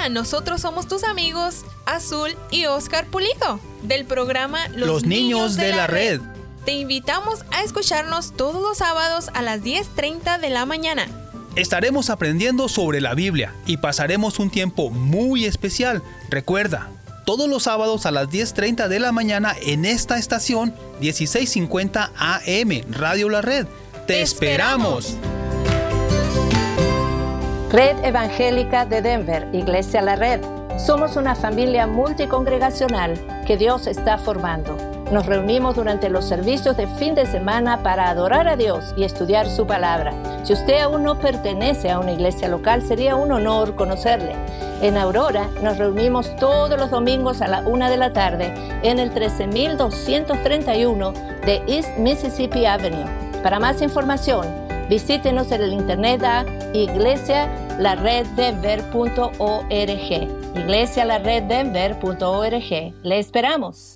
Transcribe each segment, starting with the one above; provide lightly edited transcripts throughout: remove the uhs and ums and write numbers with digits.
Hola, nosotros somos tus amigos Azul y Oscar Pulido del programa Los Niños de la Red. Te invitamos a escucharnos todos los sábados a las 10:30 de la mañana. Estaremos aprendiendo sobre la Biblia y pasaremos un tiempo muy especial. Recuerda, todos los sábados a las 10:30 de la mañana en esta estación 1650 AM, Radio La Red. ¡Te esperamos! Red Evangélica de Denver, Iglesia La Red. Somos una familia multicongregacional que Dios está formando. Nos reunimos durante los servicios de fin de semana para adorar a Dios y estudiar su palabra. Si usted aún no pertenece a una iglesia local, sería un honor conocerle. En Aurora nos reunimos todos los domingos a la 1 de la tarde en el 13231 de East Mississippi Avenue. Para más información, visítenos en el internet a iglesialareddenver.org. iglesialareddenver.org. Le esperamos.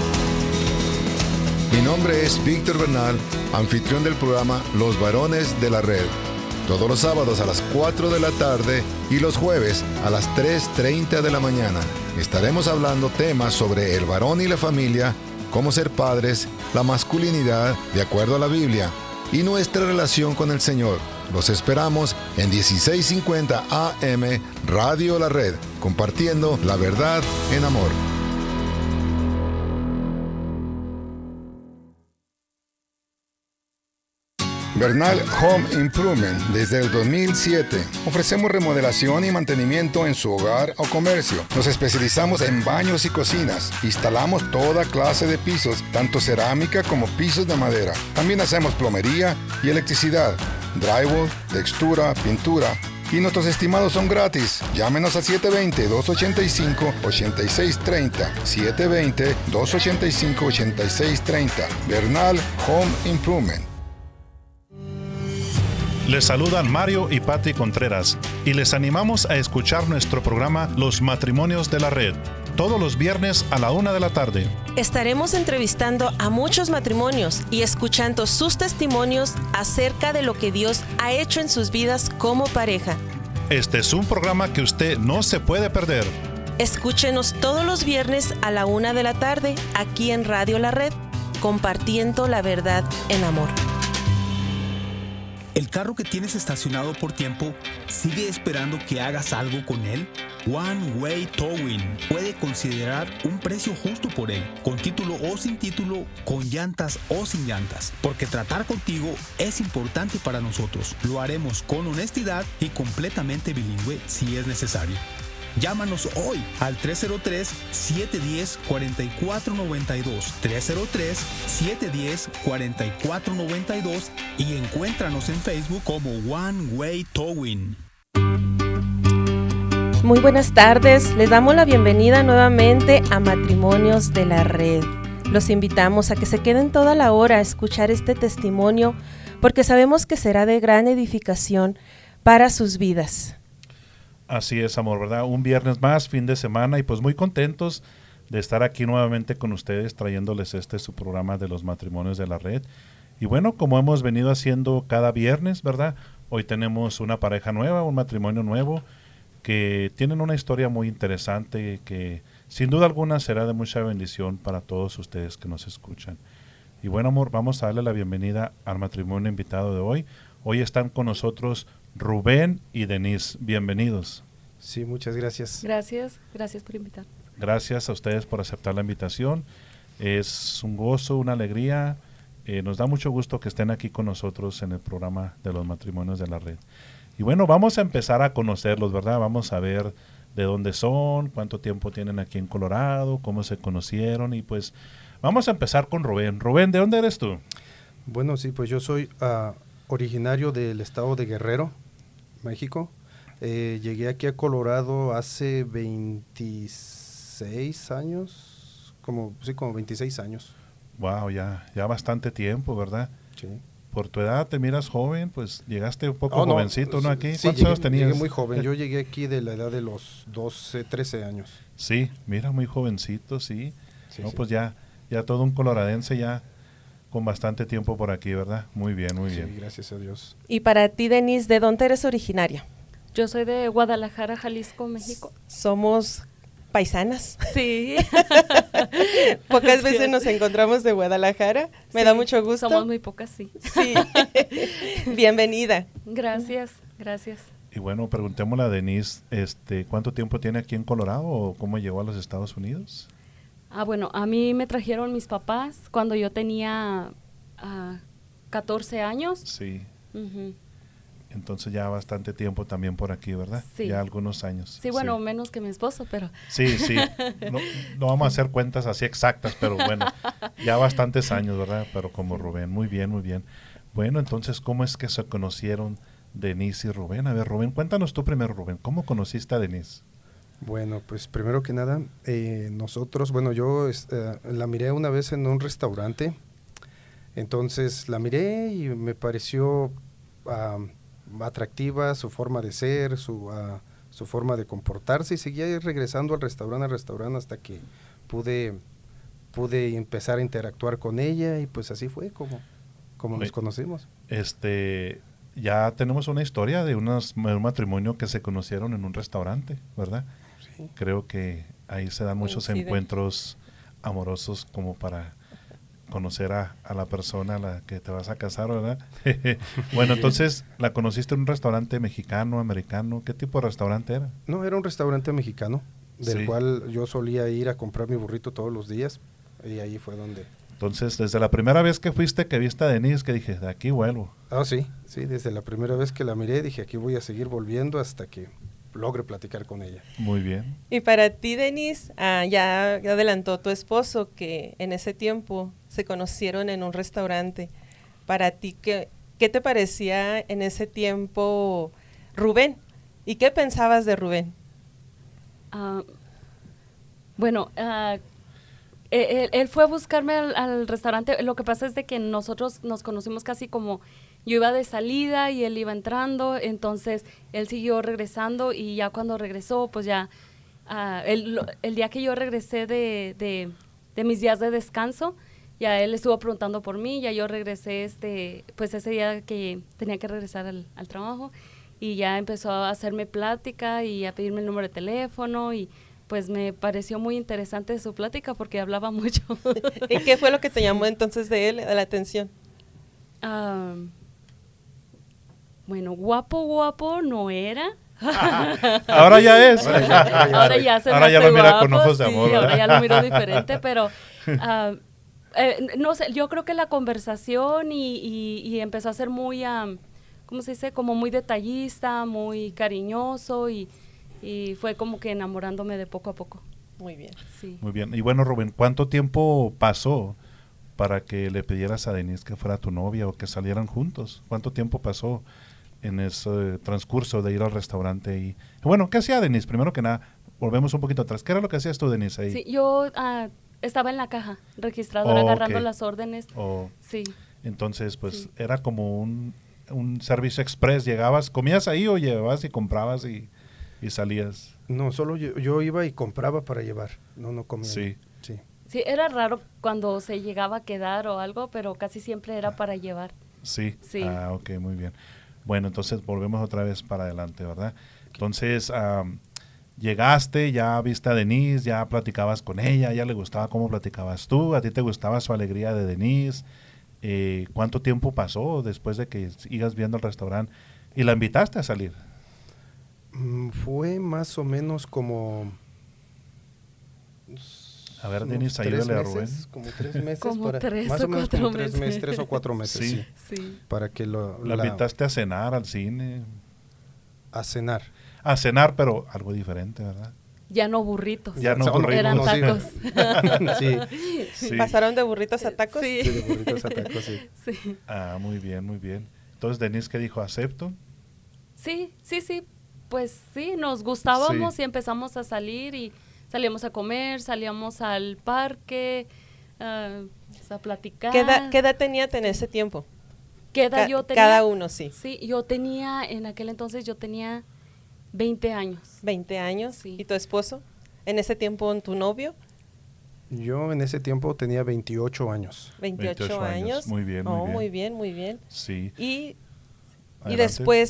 Mi nombre es Víctor Bernal, anfitrión del programa Los Varones de la Red. Todos los sábados a las 4 de la tarde y los jueves a las 3:30 de la mañana. Estaremos hablando temas sobre el varón y la familia, cómo ser padres, la masculinidad de acuerdo a la Biblia y nuestra relación con el Señor. Los esperamos en 1650 AM Radio La Red, compartiendo la verdad en amor. Bernal Home Improvement. Desde el 2007 ofrecemos remodelación y mantenimiento en su hogar o comercio. Nos especializamos en baños y cocinas. Instalamos toda clase de pisos, tanto cerámica como pisos de madera. También hacemos plomería y electricidad, drywall, textura, pintura. Y nuestros estimados son gratis. Llámenos a 720-285-8630. 720-285-8630. Bernal Home Improvement. Les saludan Mario y Patti Contreras y les animamos a escuchar nuestro programa Los Matrimonios de la Red, todos los viernes a la 1 de la tarde. Estaremos entrevistando a muchos matrimonios y escuchando sus testimonios acerca de lo que Dios ha hecho en sus vidas como pareja. Este es un programa que usted no se puede perder. Escúchenos todos los viernes a la 1 de la tarde aquí en Radio La Red, compartiendo la verdad en amor. ¿El carro que tienes estacionado por tiempo sigue esperando que hagas algo con él? One Way Towing puede considerar un precio justo por él, con título o sin título, con llantas o sin llantas, porque tratar contigo es importante para nosotros. Lo haremos con honestidad y completamente bilingüe si es necesario. Llámanos hoy al 303-710-4492, 303-710-4492 y encuéntranos en Facebook como One Way Towing. Muy buenas tardes, les damos la bienvenida nuevamente a Matrimonios de la Red. Los invitamos a que se queden toda la hora a escuchar este testimonio porque sabemos que será de gran edificación para sus vidas. Así es, amor, ¿verdad? Un viernes más, fin de semana, y pues muy contentos de estar aquí nuevamente con ustedes, trayéndoles su programa de los matrimonios de la red. Y bueno, como hemos venido haciendo cada viernes, ¿verdad? Hoy tenemos una pareja nueva, un matrimonio nuevo, que tienen una historia muy interesante que sin duda alguna será de mucha bendición para todos ustedes que nos escuchan. Y bueno, amor, vamos a darle la bienvenida al matrimonio invitado de hoy. Hoy están con nosotros Rubén y Denise, bienvenidos. Sí, muchas gracias. Gracias por invitarnos. Gracias a ustedes por aceptar la invitación. Es un gozo, una alegría. Nos da mucho gusto que estén aquí con nosotros en el programa de los matrimonios de la red. Y bueno, vamos a empezar a conocerlos, ¿verdad? Vamos a ver de dónde son, cuánto tiempo tienen aquí en Colorado, cómo se conocieron y pues vamos a empezar con Rubén. Rubén, ¿de dónde eres tú? Bueno, sí, pues yo soy originario del estado de Guerrero, México. Llegué aquí a Colorado hace 26 años, como 26 años. Wow, ya bastante tiempo, ¿verdad? Sí. Por tu edad te miras joven, pues llegaste un poco jovencito, ¿no? Aquí. Sí, ¿Cuántos años tenías? Llegué muy joven, yo llegué aquí de la edad de los 12, 13 años. Sí, mira, muy jovencito, sí. Sí, no, sí. pues ya todo un coloradense ya con bastante tiempo por aquí, ¿verdad? Muy bien, muy bien. Sí, gracias a Dios. Y para ti, Denise, ¿de dónde eres originaria? Yo soy de Guadalajara, Jalisco, México. Somos paisanas. Sí. Pocas veces nos encontramos de Guadalajara. Me da mucho gusto. Somos muy pocas, sí. Sí. Bienvenida. Gracias. Y bueno, preguntémosle a Denise, ¿cuánto tiempo tiene aquí en Colorado o cómo llegó a los Estados Unidos? Bueno, a mí me trajeron mis papás cuando yo tenía 14 años. Sí. Uh-huh. Entonces ya bastante tiempo también por aquí, ¿verdad? Sí. Ya algunos años. Sí, bueno, menos que mi esposo, pero... Sí. No vamos a hacer cuentas así exactas, pero bueno, ya bastantes años, ¿verdad? Pero como Rubén, muy bien. Bueno, entonces, ¿cómo es que se conocieron Denise y Rubén? A ver, Rubén, cuéntanos tú primero, Rubén, ¿cómo conociste a Denise? Bueno, pues primero que nada, yo la miré una vez en un restaurante, entonces la miré y me pareció atractiva su forma de ser, su forma de comportarse, y seguía regresando al restaurante hasta que pude empezar a interactuar con ella, y pues así fue como nos conocimos. Ya tenemos una historia de un matrimonio que se conocieron en un restaurante, ¿verdad? Sí. Creo que ahí se dan muchos encuentros amorosos como para conocer a la persona a la que te vas a casar, ¿verdad? Bueno, entonces, ¿la conociste en un restaurante mexicano, americano? ¿Qué tipo de restaurante era? No, era un restaurante mexicano, del cual yo solía ir a comprar mi burrito todos los días, y ahí fue donde... Entonces, desde la primera vez que fuiste, que viste a Denise, que dije, de aquí vuelvo. Sí, desde la primera vez que la miré, dije, aquí voy a seguir volviendo hasta que logre platicar con ella. Muy bien. Y para ti, Denise, ya adelantó tu esposo que en ese tiempo se conocieron en un restaurante. Para ti, ¿qué te parecía en ese tiempo Rubén? ¿Y qué pensabas de Rubén? Él fue a buscarme al restaurante. Lo que pasa es de que nosotros nos conocimos casi como yo iba de salida y él iba entrando, entonces él siguió regresando, y ya cuando regresó, pues ya el día que yo regresé de mis días de descanso, ya él estuvo preguntando por mí, ya yo regresé pues ese día que tenía que regresar al trabajo, y ya empezó a hacerme plática y a pedirme el número de teléfono, y pues me pareció muy interesante su plática porque hablaba mucho. ¿Y qué fue lo que te llamó entonces de él, de la atención? Bueno, guapo no era. Ahora ya es. Ahora ya se me hace ya lo mira guapo, con ojos de amor. Sí, ahora ya lo miro diferente, pero no sé, yo creo que la conversación y empezó a ser muy, ¿cómo se dice? Como muy detallista, muy cariñoso, y fue como que enamorándome de poco a poco. Muy bien. Sí. Muy bien. Y bueno, Rubén, ¿cuánto tiempo pasó para que le pidieras a Denise que fuera tu novia o que salieran juntos? ¿Cuánto tiempo pasó en ese transcurso de ir al restaurante? Y bueno, ¿qué hacía Denise? Primero que nada, volvemos un poquito atrás. ¿Qué era lo que hacías tú, Denise, ahí? Sí, yo estaba en la caja registradora agarrando las órdenes. Sí. Entonces, pues era como un servicio express. ¿Llegabas, comías ahí o llevabas y comprabas y salías? No, solo yo iba y compraba para llevar, no comía. Sí. Sí, era raro cuando se llegaba a quedar o algo, pero casi siempre era para llevar. Sí. Sí. Ok, muy bien. Bueno, entonces volvemos otra vez para adelante, ¿verdad? Entonces, llegaste, ya viste a Denise, ya platicabas con ella, ya le gustaba cómo platicabas tú, a ti te gustaba su alegría de Denise. ¿Cuánto tiempo pasó después de que ibas viendo el restaurante y la invitaste a salir? Fue más o menos como... A ver, Denise, ayúdale a Rubén. Como 3 meses. Como 3 más o menos como 3 meses. 3 o 4 meses, sí. Para que la invitaste a cenar, al cine. A cenar. A cenar, pero algo diferente, ¿verdad? Ya no burritos. Ya no burritos. Eran tacos. Sí. ¿Pasaron de burritos a tacos? Sí. Sí, de burritos a tacos, Sí. Muy bien, muy bien. Entonces, Denise, ¿qué dijo? ¿Acepto? Sí. Pues sí, nos gustábamos Sí. y empezamos a salir y salíamos a comer, salíamos al parque, a platicar. ¿Qué edad tenían en ese tiempo? ¿Qué edad yo tenía? Cada uno, sí. Sí, en aquel entonces yo tenía 20 años. 20 años. Sí. ¿Y tu esposo? ¿En ese tiempo tu novio? Yo en ese tiempo tenía 28 años. 28 años. Muy bien, muy bien. Sí. Y Adelante. después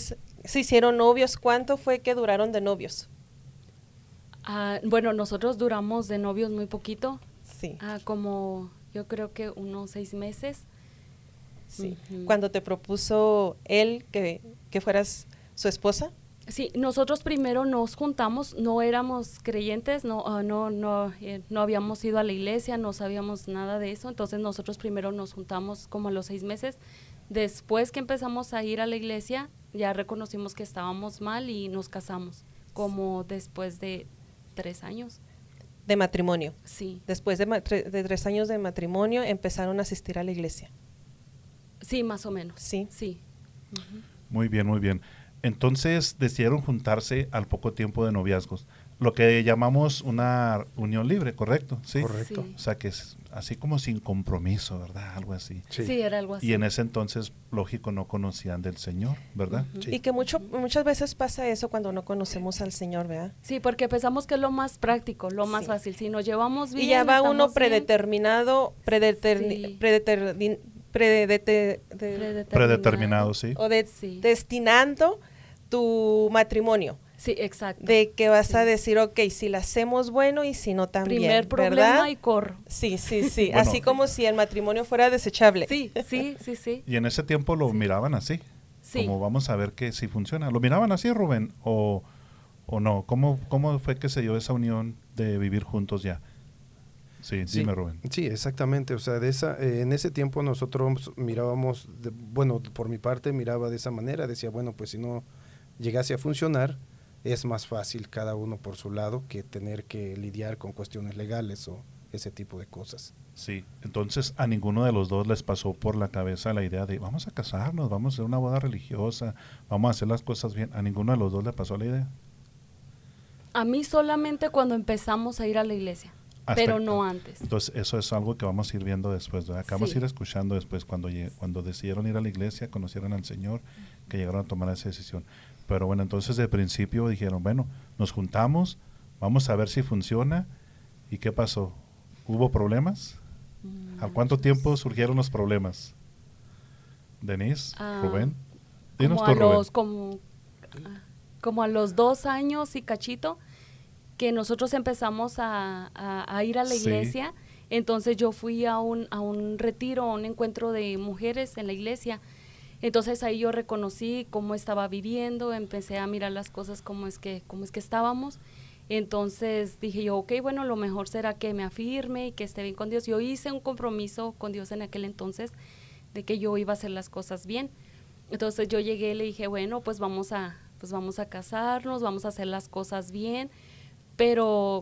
se hicieron novios. ¿Cuánto fue que duraron de novios? Bueno, nosotros duramos de novios muy poquito. Sí. Como yo creo que unos 6 meses. Sí. Cuando te propuso él que fueras su esposa. Sí, nosotros primero nos juntamos, no éramos creyentes, no habíamos ido a la iglesia, no sabíamos nada de eso, entonces nosotros primero nos juntamos como a los 6 meses. Después que empezamos a ir a la iglesia, ya reconocimos que estábamos mal y nos casamos, como después de 3 años. De matrimonio. Sí. Después de 3 años de matrimonio empezaron a asistir a la iglesia. Sí, más o menos. Sí. Sí. Muy bien, muy bien. Entonces decidieron juntarse al poco tiempo de noviazgos, lo que llamamos una unión libre, ¿correcto? Sí. Correcto. Sí. O sea que es así como sin compromiso, ¿verdad? Algo así. Sí, era algo así. Y en ese entonces, lógico, no conocían del Señor, ¿verdad? Sí. Y que muchas veces pasa eso cuando no conocemos al Señor, ¿verdad? Sí, porque pensamos que es lo más práctico, lo más fácil. Si nos llevamos bien, y ya va uno estamos bien. Predeterminado, sí. O destinando tu matrimonio. Sí, exacto. De que vas a decir, ok, si la hacemos bueno y si no también, Primer problema ¿verdad? y corro. Sí. Bueno, así como si el matrimonio fuera desechable. Sí. Y en ese tiempo lo miraban así. Sí. Como vamos a ver que si funciona. ¿Lo miraban así, Rubén? ¿O no? ¿Cómo fue que se dio esa unión de vivir juntos ya? Sí, dime, Rubén. Sí, exactamente. O sea, en ese tiempo nosotros mirábamos, bueno, por mi parte miraba de esa manera. Decía, bueno, pues si no llegase a funcionar, es más fácil cada uno por su lado que tener que lidiar con cuestiones legales o ese tipo de cosas. Sí, entonces a ninguno de los dos les pasó por la cabeza la idea de vamos a casarnos, vamos a hacer una boda religiosa, vamos a hacer las cosas bien. ¿A ninguno de los dos le pasó la idea? A mí solamente cuando empezamos a ir a la iglesia, pero no antes. Entonces eso es algo que vamos a ir viendo después, ¿verdad? Que vamos a Sí. ir escuchando después cuando decidieron ir a la iglesia, conocieron al Señor, que llegaron a tomar esa decisión. Pero bueno, entonces de principio dijeron, bueno, nos juntamos, vamos a ver si funciona. ¿Y qué pasó? ¿Hubo problemas? ¿A cuánto tiempo surgieron los problemas? Denise, Rubén. Dinos tú, Rubén. Como a los 2 años y cachito, que nosotros empezamos a ir a la iglesia. Entonces yo fui a un retiro, a un encuentro de mujeres en la iglesia. Entonces ahí yo reconocí cómo estaba viviendo, empecé a mirar las cosas cómo es que estábamos. Entonces dije yo, ok, bueno, lo mejor será que me afirme y que esté bien con Dios. Yo hice un compromiso con Dios en aquel entonces de que yo iba a hacer las cosas bien. Entonces yo llegué y le dije, bueno, pues vamos a casarnos, vamos a hacer las cosas bien, pero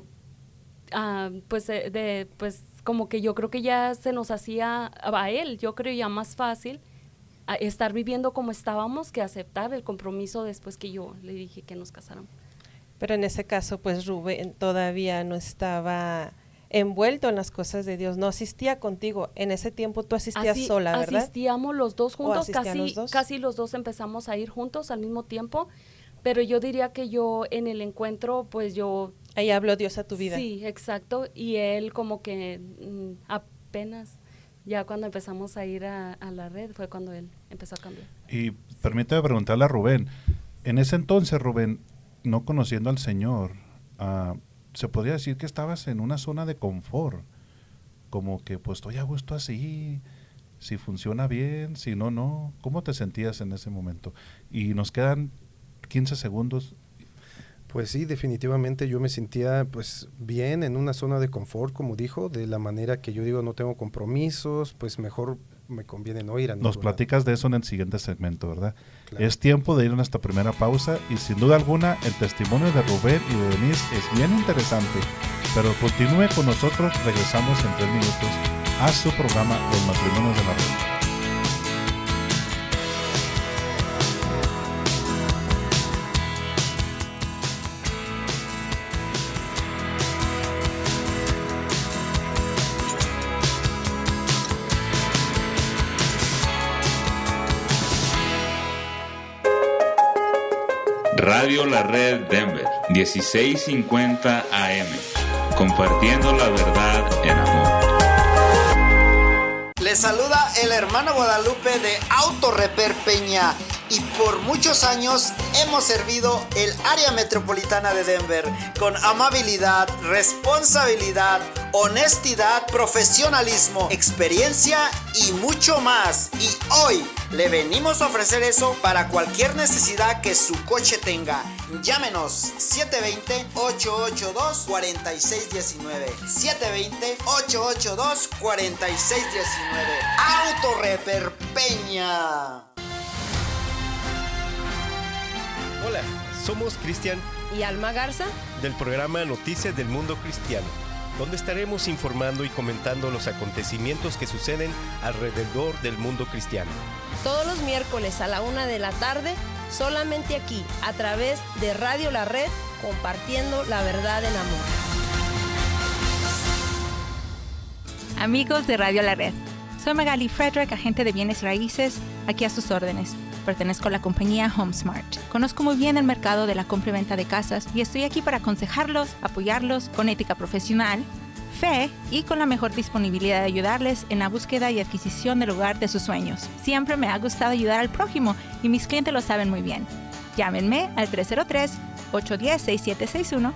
pues como que yo creo que ya se nos hacía a él, yo creo ya más fácil estar viviendo como estábamos que aceptar el compromiso después que yo le dije que nos casáramos. Pero en ese caso, pues Rubén todavía no estaba envuelto en las cosas de Dios, no asistía contigo. En ese tiempo tú asistías sola, ¿verdad? Asistíamos los dos juntos, casi los dos empezamos a ir juntos al mismo tiempo, pero yo diría que yo en el encuentro, pues yo... Ahí habló Dios a tu vida. Sí, exacto, y él como que apenas... Ya cuando empezamos a ir a la red fue cuando él empezó a cambiar. Y permítame preguntarle a Rubén, en ese entonces, Rubén, no conociendo al Señor, se podría decir que estabas en una zona de confort, como que pues estoy a gusto así, si funciona bien, si no, no. ¿Cómo te sentías en ese momento? Y nos quedan 15 segundos. Pues sí, definitivamente yo me sentía pues bien en una zona de confort, como dijo, de la manera que yo digo no tengo compromisos, pues mejor me conviene no ir a ningún Nos platicas de eso en el siguiente segmento, ¿verdad? Claro. Es tiempo de ir a nuestra primera pausa y sin duda alguna el testimonio de Rubén y de Denise es bien interesante, pero continúe con nosotros, regresamos en 3 minutos a su programa Los Matrimonios de la Red. Radio La Red Denver, 1650 AM, compartiendo la verdad en amor. Les saluda el hermano Guadalupe de Auto Repair Peña. y por muchos años hemos servido el área metropolitana de Denver con amabilidad, responsabilidad, honestidad, profesionalismo, experiencia y mucho más. Y hoy le venimos a ofrecer eso para cualquier necesidad que su coche tenga. Llámenos 720-882-4619. 720-882-4619. Autoreper Peña. Hola, somos Cristian y Alma Garza del programa Noticias del Mundo Cristiano, donde estaremos informando y comentando los acontecimientos que suceden alrededor del mundo cristiano. Todos los miércoles a la 1 de la tarde, solamente aquí, a través de Radio La Red, compartiendo la verdad en amor. Amigos de Radio La Red, soy Magali Frederick, agente de bienes raíces, aquí a sus órdenes. Pertenezco a la compañía HomeSmart. Conozco muy bien el mercado de la compra y venta de casas y estoy aquí para aconsejarlos, apoyarlos con ética profesional, fe y con la mejor disponibilidad de ayudarles en la búsqueda y adquisición del hogar de sus sueños. Siempre me ha gustado ayudar al prójimo y mis clientes lo saben muy bien. Llámenme al 303-810-6761,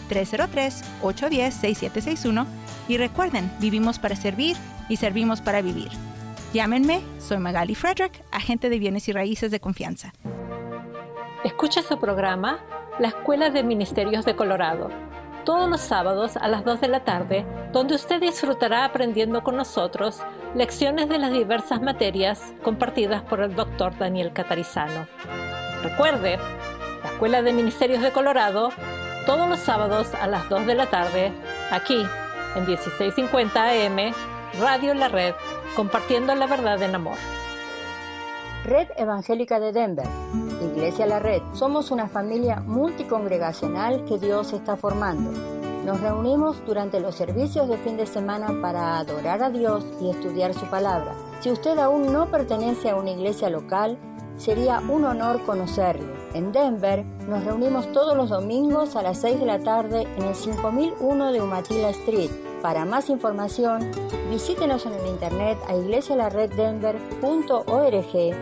303-810-6761 y recuerden, vivimos para servir y servimos para vivir. Llámenme, soy Magali Frederick, agente de bienes y raíces de confianza. Escucha su programa La Escuela de Ministerios de Colorado, todos los sábados a las 2 de la tarde, donde usted disfrutará aprendiendo con nosotros lecciones de las diversas materias compartidas por el Dr. Daniel Catarizano. Recuerde, La Escuela de Ministerios de Colorado, todos los sábados a las 2 de la tarde, aquí en 1650 AM, Radio La Red, compartiendo la verdad en amor. Red Evangélica de Denver, Iglesia La Red. Somos una familia multicongregacional que Dios está formando. Nos reunimos durante los servicios de fin de semana para adorar a Dios y estudiar su palabra. Si usted aún no pertenece a una iglesia local, sería un honor conocerlo. En Denver nos reunimos todos los domingos a las 6 de la tarde en el 5001 de Umatilla Street. Para más información, visítenos en el internet a iglesialareddenver.org,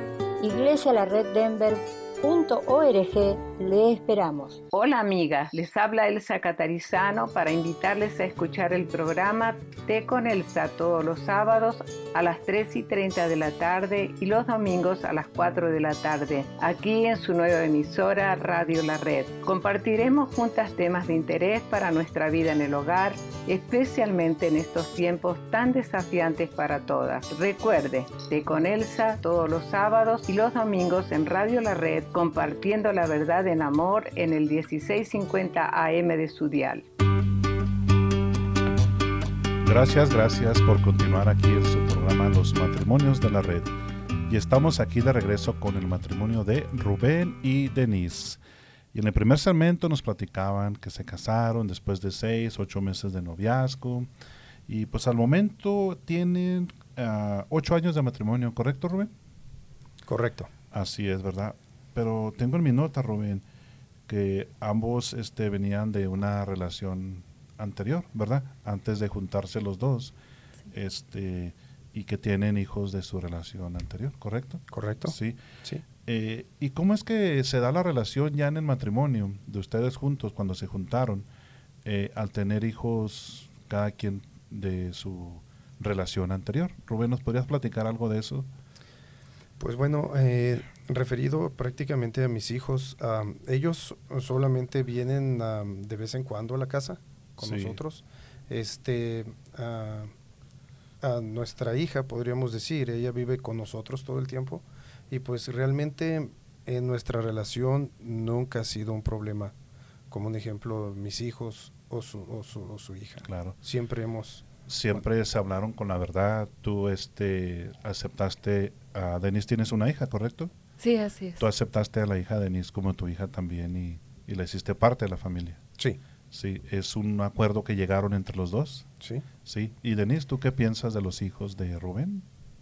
iglesialareddenver.org. Le esperamos. Hola amigas, les habla Elsa Catarizano para invitarles a escuchar el programa Té con Elsa todos los sábados a las 3:30 de la tarde y los domingos a las 4 de la tarde, aquí en su nueva emisora Radio La Red. Compartiremos juntas temas de interés para nuestra vida en el hogar, especialmente en estos tiempos tan desafiantes para todas. Recuerde, Té con Elsa todos los sábados y los domingos en Radio La Red, compartiendo la verdad en amor en el 1650 AM de su dial. Gracias por continuar aquí en su programa Los Matrimonios de la Red. Y estamos aquí de regreso con el matrimonio de Rubén y Denise. Y en el primer segmento nos platicaban que se casaron después de 6-8 meses de noviazgo. Y pues al momento tienen 8 años de matrimonio, ¿correcto, Rubén? Correcto. Así es, ¿verdad? Pero tengo en mi nota, Rubén, que ambos venían de una relación anterior, ¿verdad? Antes de juntarse los dos, y que tienen hijos de su relación anterior, ¿correcto? Correcto. Sí. Sí. ¿Y cómo es que se da la relación ya en el matrimonio de ustedes juntos cuando se juntaron, al tener hijos cada quien de su relación anterior? Rubén, ¿nos podrías platicar algo de eso? Pues bueno, referido prácticamente a mis hijos, ellos solamente vienen de vez en cuando a la casa con nosotros. A nuestra hija, podríamos decir, ella vive con nosotros todo el tiempo y pues realmente en nuestra relación nunca ha sido un problema, como un ejemplo mis hijos o su hija. Claro. Siempre se hablaron con la verdad. Tú aceptaste a Denise, tienes una hija, ¿correcto? Sí, así es. Tú aceptaste a la hija de Denise como tu hija también y la hiciste parte de la familia. Sí. Sí, ¿es un acuerdo que llegaron entre los dos? Sí. Sí. Y Denise, ¿tú qué piensas de los hijos de Rubén?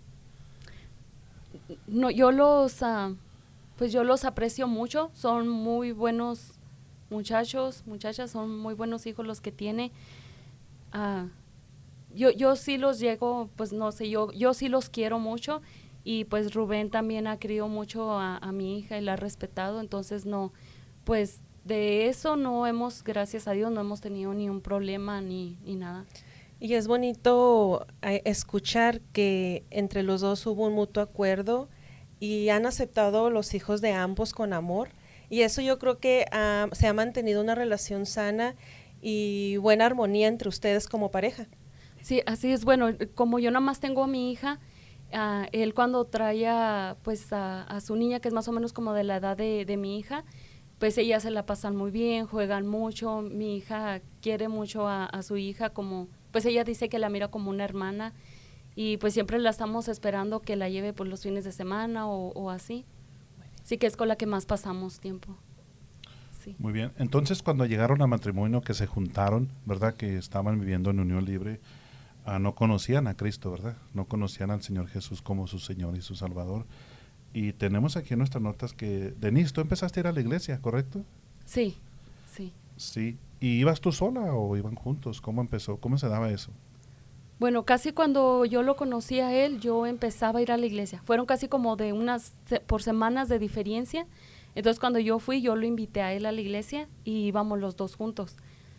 No, yo los aprecio mucho, son muy buenos muchachas, son muy buenos hijos los que tiene. Yo sí los llego, pues no sé, yo sí los quiero mucho y pues Rubén también ha querido mucho a mi hija y la ha respetado, entonces no, pues de eso no hemos, gracias a Dios, no hemos tenido ni un problema ni nada. Y es bonito escuchar que entre los dos hubo un mutuo acuerdo y han aceptado los hijos de ambos con amor, y eso yo creo que se ha mantenido una relación sana y buena armonía entre ustedes como pareja. Sí, así es. Bueno, como yo nada más tengo a mi hija, él cuando trae a su niña, que es más o menos como de la edad de mi hija, pues ellas se la pasan muy bien, juegan mucho. Mi hija quiere mucho a su hija, como pues ella dice que la mira como una hermana, y pues siempre la estamos esperando que la lleve por los fines de semana o así. Sí, que es con la que más pasamos tiempo. Sí. Muy bien. Entonces, cuando llegaron a matrimonio, que se juntaron, ¿verdad? Que estaban viviendo en unión libre, no conocían a Cristo, ¿verdad? No conocían al Señor Jesús como su Señor y su Salvador. Y tenemos aquí en nuestras notas que, Denise, tú empezaste a ir a la iglesia, ¿correcto? Sí, sí. Sí. ¿Y ibas tú sola o iban juntos? ¿Cómo empezó? ¿Cómo se daba eso? Bueno, casi cuando yo lo conocí a él, yo empezaba a ir a la iglesia. Fueron casi como de por semanas de diferencia. Entonces, cuando yo fui, yo lo invité a él a la iglesia y íbamos los dos juntos.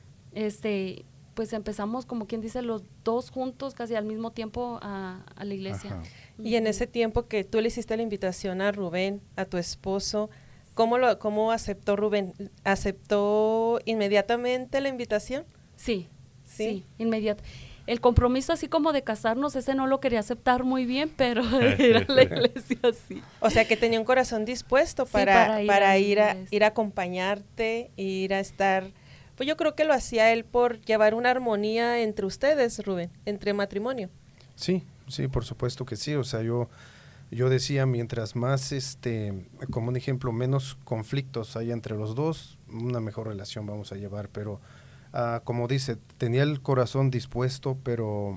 Pues empezamos, como quien dice, los dos juntos casi al mismo tiempo a la iglesia. Ajá. Y en ese tiempo que tú le hiciste la invitación a Rubén, a tu esposo, ¿cómo aceptó Rubén? ¿Aceptó inmediatamente la invitación? Sí, inmediato. El compromiso así como de casarnos, ese no lo quería aceptar muy bien, pero ir a la iglesia sí. O sea que tenía un corazón dispuesto para ir a acompañarte, ir a estar. Pues yo creo que lo hacía él por llevar una armonía entre ustedes, Rubén, entre matrimonio. Sí, por supuesto que sí. O sea, yo decía, mientras más, como un ejemplo, menos conflictos hay entre los dos, una mejor relación vamos a llevar, pero como dice, tenía el corazón dispuesto, pero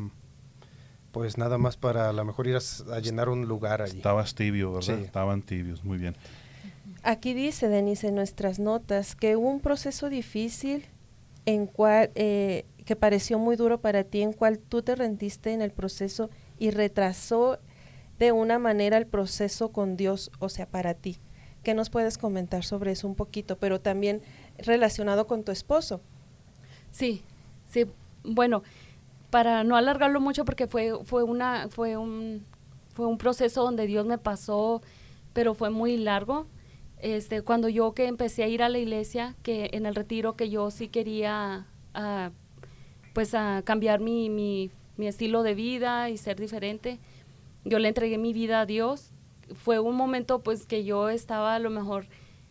pues nada más para a lo mejor ir a llenar un lugar allí. Estabas tibio, ¿verdad? Sí. Estaban tibios, muy bien. Aquí dice, Denise, en nuestras notas, que hubo un proceso difícil en cual que pareció muy duro para ti, en cual tú te rendiste en el proceso y retrasó de una manera el proceso con Dios, o sea, para ti. ¿Qué nos puedes comentar sobre eso un poquito? Pero también relacionado con tu esposo. Sí. Bueno, para no alargarlo mucho, porque fue un proceso donde Dios me pasó, pero fue muy largo. Cuando yo que empecé a ir a la iglesia, que en el retiro, que yo sí quería pues a cambiar mi estilo de vida y ser diferente, yo le entregué mi vida a Dios. Fue un momento pues que yo estaba a lo mejor,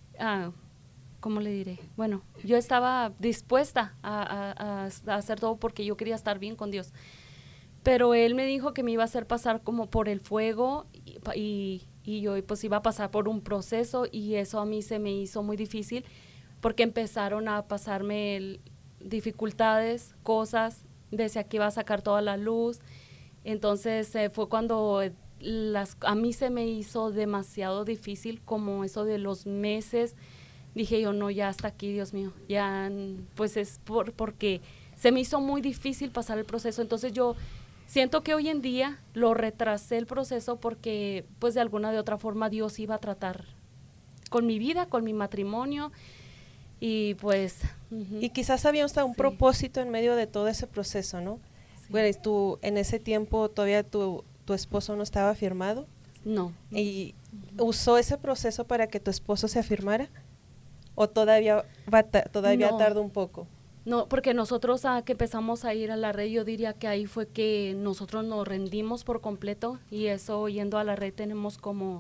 ¿cómo le diré? Bueno, yo estaba dispuesta a hacer todo porque yo quería estar bien con Dios. Pero Él me dijo que me iba a hacer pasar como por el fuego y yo pues iba a pasar por un proceso, y eso a mí se me hizo muy difícil porque empezaron a pasarme dificultades, cosas, decía que iba a sacar toda la luz. Entonces fue cuando a mí se me hizo demasiado difícil, como eso de los meses. Dije yo, no, ya hasta aquí, Dios mío, ya pues es porque se me hizo muy difícil pasar el proceso. Entonces yo siento que hoy en día lo retrasé el proceso porque pues de alguna de otra forma Dios iba a tratar con mi vida, con mi matrimonio, y pues... Y quizás había hasta un propósito en medio de todo ese proceso, ¿no? Sí. Bueno, tú en ese tiempo todavía tu esposo no estaba firmado. No. ¿Y usó ese proceso para que tu esposo se afirmara? ¿O todavía tardó un poco? No, porque nosotros que empezamos a ir a la red, yo diría que ahí fue que nosotros nos rendimos por completo, y eso, yendo a la red tenemos como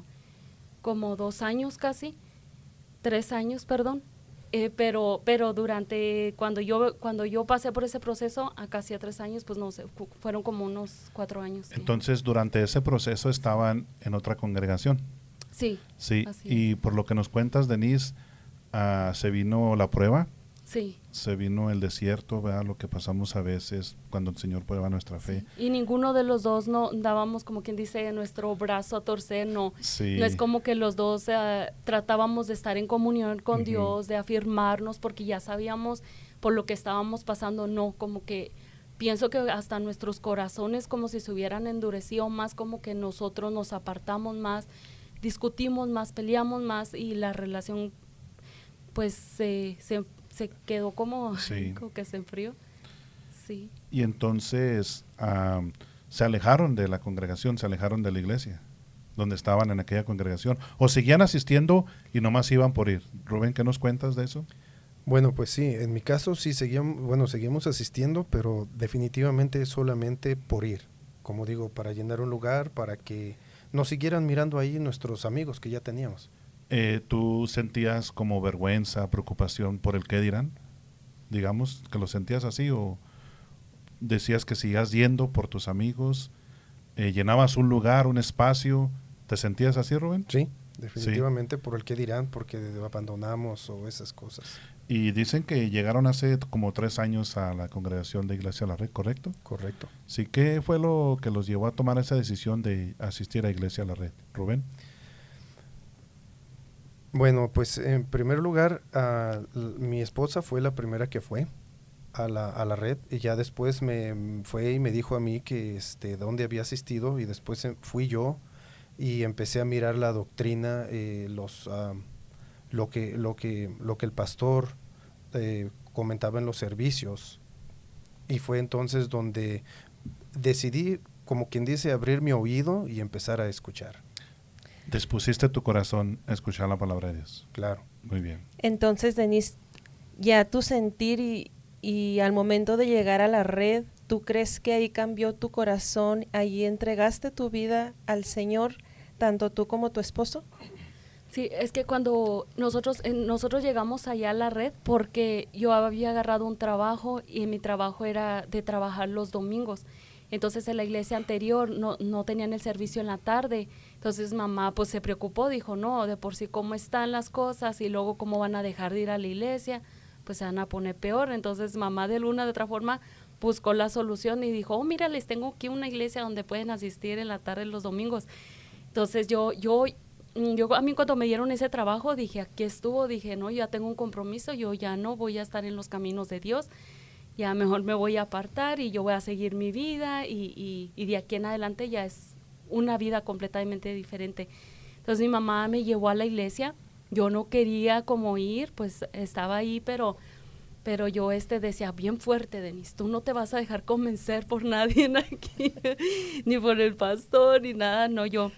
2 años casi, 3 años, perdón. Pero durante cuando yo pasé por ese proceso, casi a 3 años, pues no sé, fueron como unos 4 años. Entonces, durante ese proceso estaban en otra congregación. Sí. Sí, y por lo que nos cuentas, Denise, se vino la prueba. Sí. Se vino el desierto, ¿verdad? Lo que pasamos a veces cuando el Señor prueba nuestra fe. Y ninguno de los dos no dábamos, como quien dice, nuestro brazo a torcer, no. Sí. No es como que los dos tratábamos de estar en comunión con Dios, de afirmarnos, porque ya sabíamos por lo que estábamos pasando, no, como que pienso que hasta nuestros corazones como si se hubieran endurecido más, como que nosotros nos apartamos más, discutimos más, peleamos más y la relación pues se quedó como, como que se enfrió. Sí. Y entonces se alejaron de la congregación, se alejaron de la iglesia donde estaban en aquella congregación, o seguían asistiendo y nomás iban por ir. Rubén, ¿qué nos cuentas de eso? Bueno, pues sí, en mi caso sí seguimos asistiendo, pero definitivamente solamente por ir, como digo, para llenar un lugar, para que nos siguieran mirando ahí nuestros amigos que ya teníamos. ¿Tú sentías como vergüenza, preocupación por el qué dirán? Digamos, que lo sentías así, o decías que sigas yendo por tus amigos, llenabas un lugar, un espacio. ¿Te sentías así, Rubén? Sí, definitivamente por el qué dirán, porque abandonamos o esas cosas. Y dicen que llegaron hace como 3 años a la congregación de Iglesia La Red, ¿correcto? Correcto. Sí, ¿qué fue lo que los llevó a tomar esa decisión de asistir a Iglesia La Red? Rubén. Bueno, pues en primer lugar, mi esposa fue la primera que fue a la red, y ya después me fue y me dijo a mí que dónde había asistido, y después fui yo y empecé a mirar la doctrina, lo que el pastor comentaba en los servicios, y fue entonces donde decidí, como quien dice, abrir mi oído y empezar a escuchar. Dispusiste tu corazón a escuchar la palabra de Dios. Claro. Muy bien. Entonces, Denise, ya tu sentir y al momento de llegar a la red, ¿tú crees que ahí cambió tu corazón? ¿Ahí entregaste tu vida al Señor, tanto tú como tu esposo? Sí, es que cuando nosotros llegamos allá a la red, porque yo había agarrado un trabajo y mi trabajo era de trabajar los domingos. Entonces en la iglesia anterior no tenían el servicio en la tarde. Entonces mamá pues se preocupó, dijo, no, de por sí cómo están las cosas y luego cómo van a dejar de ir a la iglesia, pues se van a poner peor. Entonces mamá de una de otra forma buscó la solución y dijo, mira, les tengo aquí una iglesia donde pueden asistir en la tarde los domingos. Entonces yo a mí cuando me dieron ese trabajo dije, aquí estuvo, dije, no, yo ya tengo un compromiso, yo ya no voy a estar en los caminos de Dios, ya mejor me voy a apartar y yo voy a seguir mi vida y de aquí en adelante ya es una vida completamente diferente. Entonces mi mamá me llevó a la iglesia, yo no quería como ir, pues estaba ahí, pero yo decía bien fuerte, Denise, tú no te vas a dejar convencer por nadie aquí, ni por el pastor, ni nada, no, yo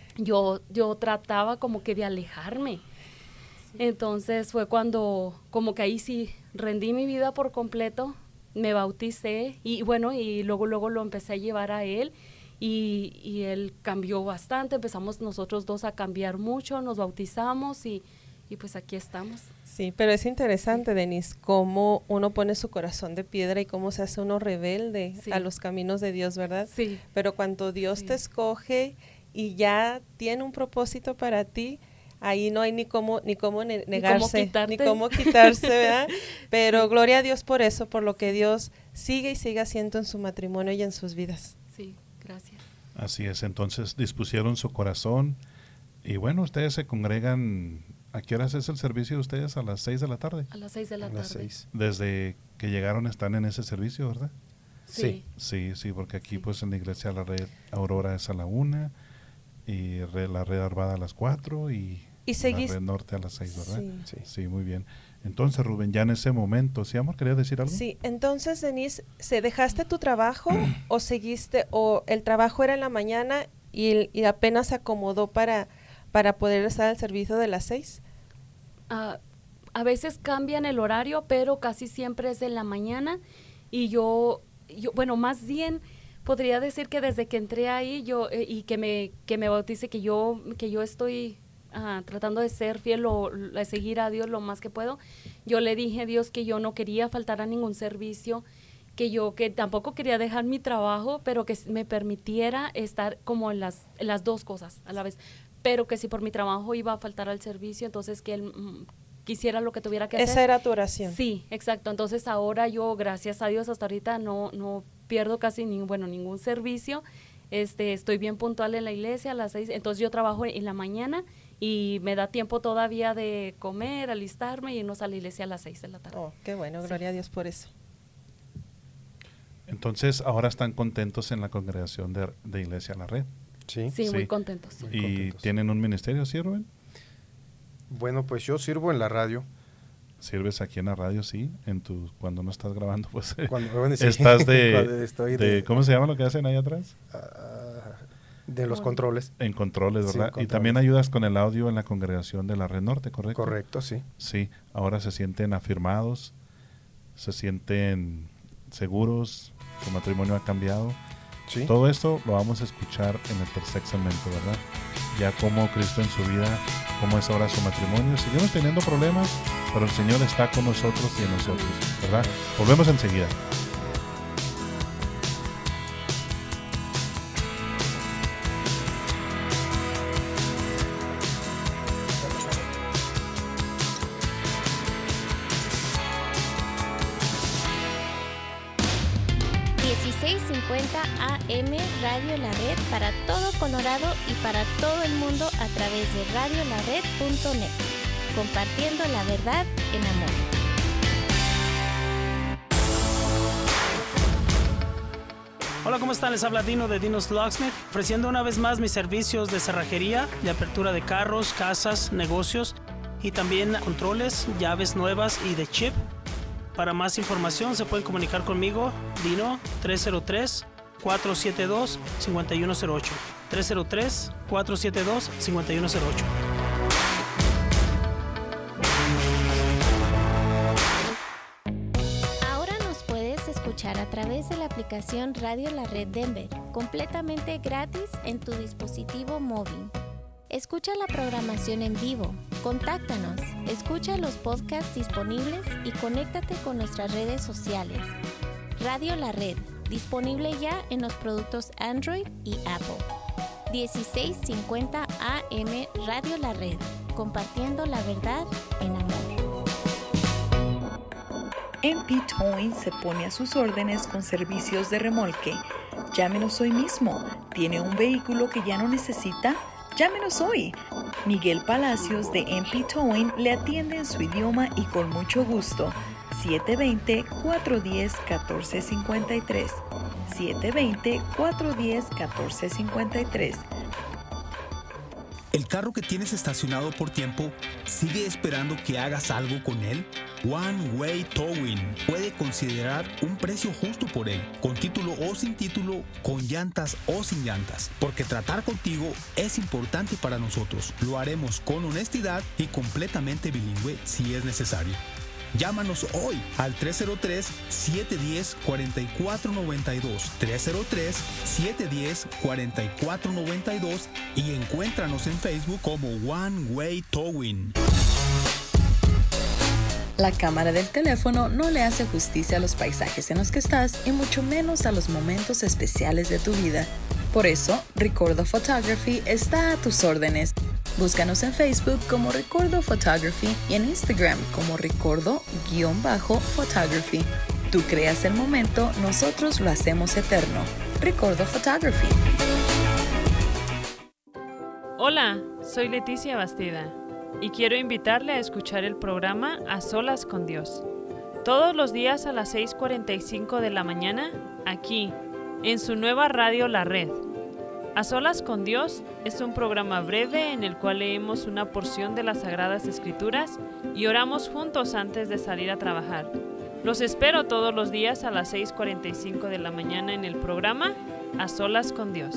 trataba como que de alejarme. Entonces fue cuando como que ahí sí rendí mi vida por completo, me bauticé y bueno, y luego lo empecé a llevar a él y él cambió bastante, empezamos nosotros dos a cambiar mucho, nos bautizamos y pues aquí estamos. Sí, pero es interesante, Denise, cómo uno pone su corazón de piedra y cómo se hace uno rebelde a los caminos de Dios, ¿verdad? Sí. Pero cuando Dios te escoge y ya tiene un propósito para ti, ahí no hay ni cómo negarse, ni cómo quitarse, ¿verdad? Pero gloria a Dios por eso, por lo que Dios sigue y sigue haciendo en su matrimonio y en sus vidas. Sí, gracias. Así es, entonces dispusieron su corazón y bueno, ustedes se congregan. ¿A qué horas es el servicio de ustedes? ¿A las 6 de la tarde? A las 6 de la tarde. Desde que llegaron están en ese servicio, ¿verdad? Sí. Sí, porque aquí pues en la iglesia La Red Aurora es a la 1 y la Red Arvada a las 4 y la Red Norte a las 6, ¿verdad? Sí, muy bien. Entonces, Rubén, ya en ese momento, ¿sí, amor? ¿Querías decir algo? Sí, entonces, Denise, ¿dejaste tu trabajo o seguiste, o el trabajo era en la mañana y apenas se acomodó para poder estar al servicio de las 6? A veces cambian el horario, pero casi siempre es en la mañana y yo bueno, más bien podría decir que desde que entré ahí y que me bautice, que yo estoy tratando de ser fiel de seguir a Dios lo más que puedo. Yo le dije a Dios que yo no quería faltar a ningún servicio, que tampoco quería dejar mi trabajo, pero que me permitiera estar como en las dos cosas a la vez, pero que si por mi trabajo iba a faltar al servicio, entonces que él quisiera lo que tuviera que hacer. Esa era tu oración. Sí, exacto. Entonces ahora yo, gracias a Dios, hasta ahorita no pierdo casi ningún servicio. Estoy bien puntual en la iglesia a las 6, entonces yo trabajo en la mañana y me da tiempo todavía de comer, alistarme y irnos a la iglesia a las 6 de la tarde. Oh, qué bueno, gloria a Dios por eso. Entonces, ahora están contentos en la congregación de Iglesia La Red. Sí, muy contentos. Sí. ¿Y tienen un ministerio, sí, Rubén? Bueno, pues yo sirvo en la radio. ¿Sirves aquí en la radio, sí? Cuando no estás grabando, pues bueno, sí. estás ¿cómo se llama lo que hacen ahí atrás? De los controles. En controles, ¿verdad? Sí, controles. Y también ayudas con el audio en la congregación de la Red Norte, ¿correcto? Correcto, sí. Sí, ahora se sienten afirmados, se sienten seguros, su matrimonio ha cambiado. Sí. Todo esto lo vamos a escuchar en el tercer segmento, ¿verdad? Ya cómo Cristo en su vida, cómo es ahora su matrimonio. Seguimos teniendo problemas, pero el Señor está con nosotros y en nosotros, ¿verdad? Volvemos enseguida. AM Radio La Red para todo Colorado y para todo el mundo a través de radiolared.net, compartiendo la verdad en amor. Hola, ¿cómo están? Les habla Dino de Dino's Locksmith, ofreciendo una vez más mis servicios de cerrajería, de apertura de carros, casas, negocios y también controles, llaves nuevas y de chip. Para más información se pueden comunicar conmigo, Dino, 303-472-5108. 303-472-5108. Ahora nos puedes escuchar a través de la aplicación Radio La Red Denver, completamente gratis en tu dispositivo móvil. Escucha la programación en vivo, contáctanos, escucha los podcasts disponibles y conéctate con nuestras redes sociales. Radio La Red, disponible ya en los productos Android y Apple. 1650 AM Radio La Red, compartiendo la verdad en amor. MP Towing se pone a sus órdenes con servicios de remolque. Llámenos hoy mismo. ¿Tiene un vehículo que ya no necesita? Llámenos hoy. Miguel Palacios de MP Towing le atiende en su idioma y con mucho gusto. 720-410-1453. 720-410-1453. ¿El carro que tienes estacionado por tiempo sigue esperando que hagas algo con él? One Way Towing puede considerar un precio justo por él, con título o sin título, con llantas o sin llantas, porque tratar contigo es importante para nosotros. Lo haremos con honestidad y completamente bilingüe si es necesario. Llámanos hoy al 303-710-4492, 303-710-4492 y encuéntranos en Facebook como One Way Towing. La cámara del teléfono no le hace justicia a los paisajes en los que estás y mucho menos a los momentos especiales de tu vida. Por eso, Recordo Photography está a tus órdenes. Búscanos en Facebook como Recordo Photography y en Instagram como Recordo_Photography. Tú creas el momento, nosotros lo hacemos eterno. Recordo Photography. Hola, soy Leticia Bastida y quiero invitarle a escuchar el programa A Solas con Dios. Todos los días a las 6:45 de la mañana, aquí, en su nueva radio La Red. A Solas con Dios es un programa breve en el cual leemos una porción de las Sagradas Escrituras y oramos juntos antes de salir a trabajar. Los espero todos los días a las 6:45 de la mañana en el programa A Solas con Dios.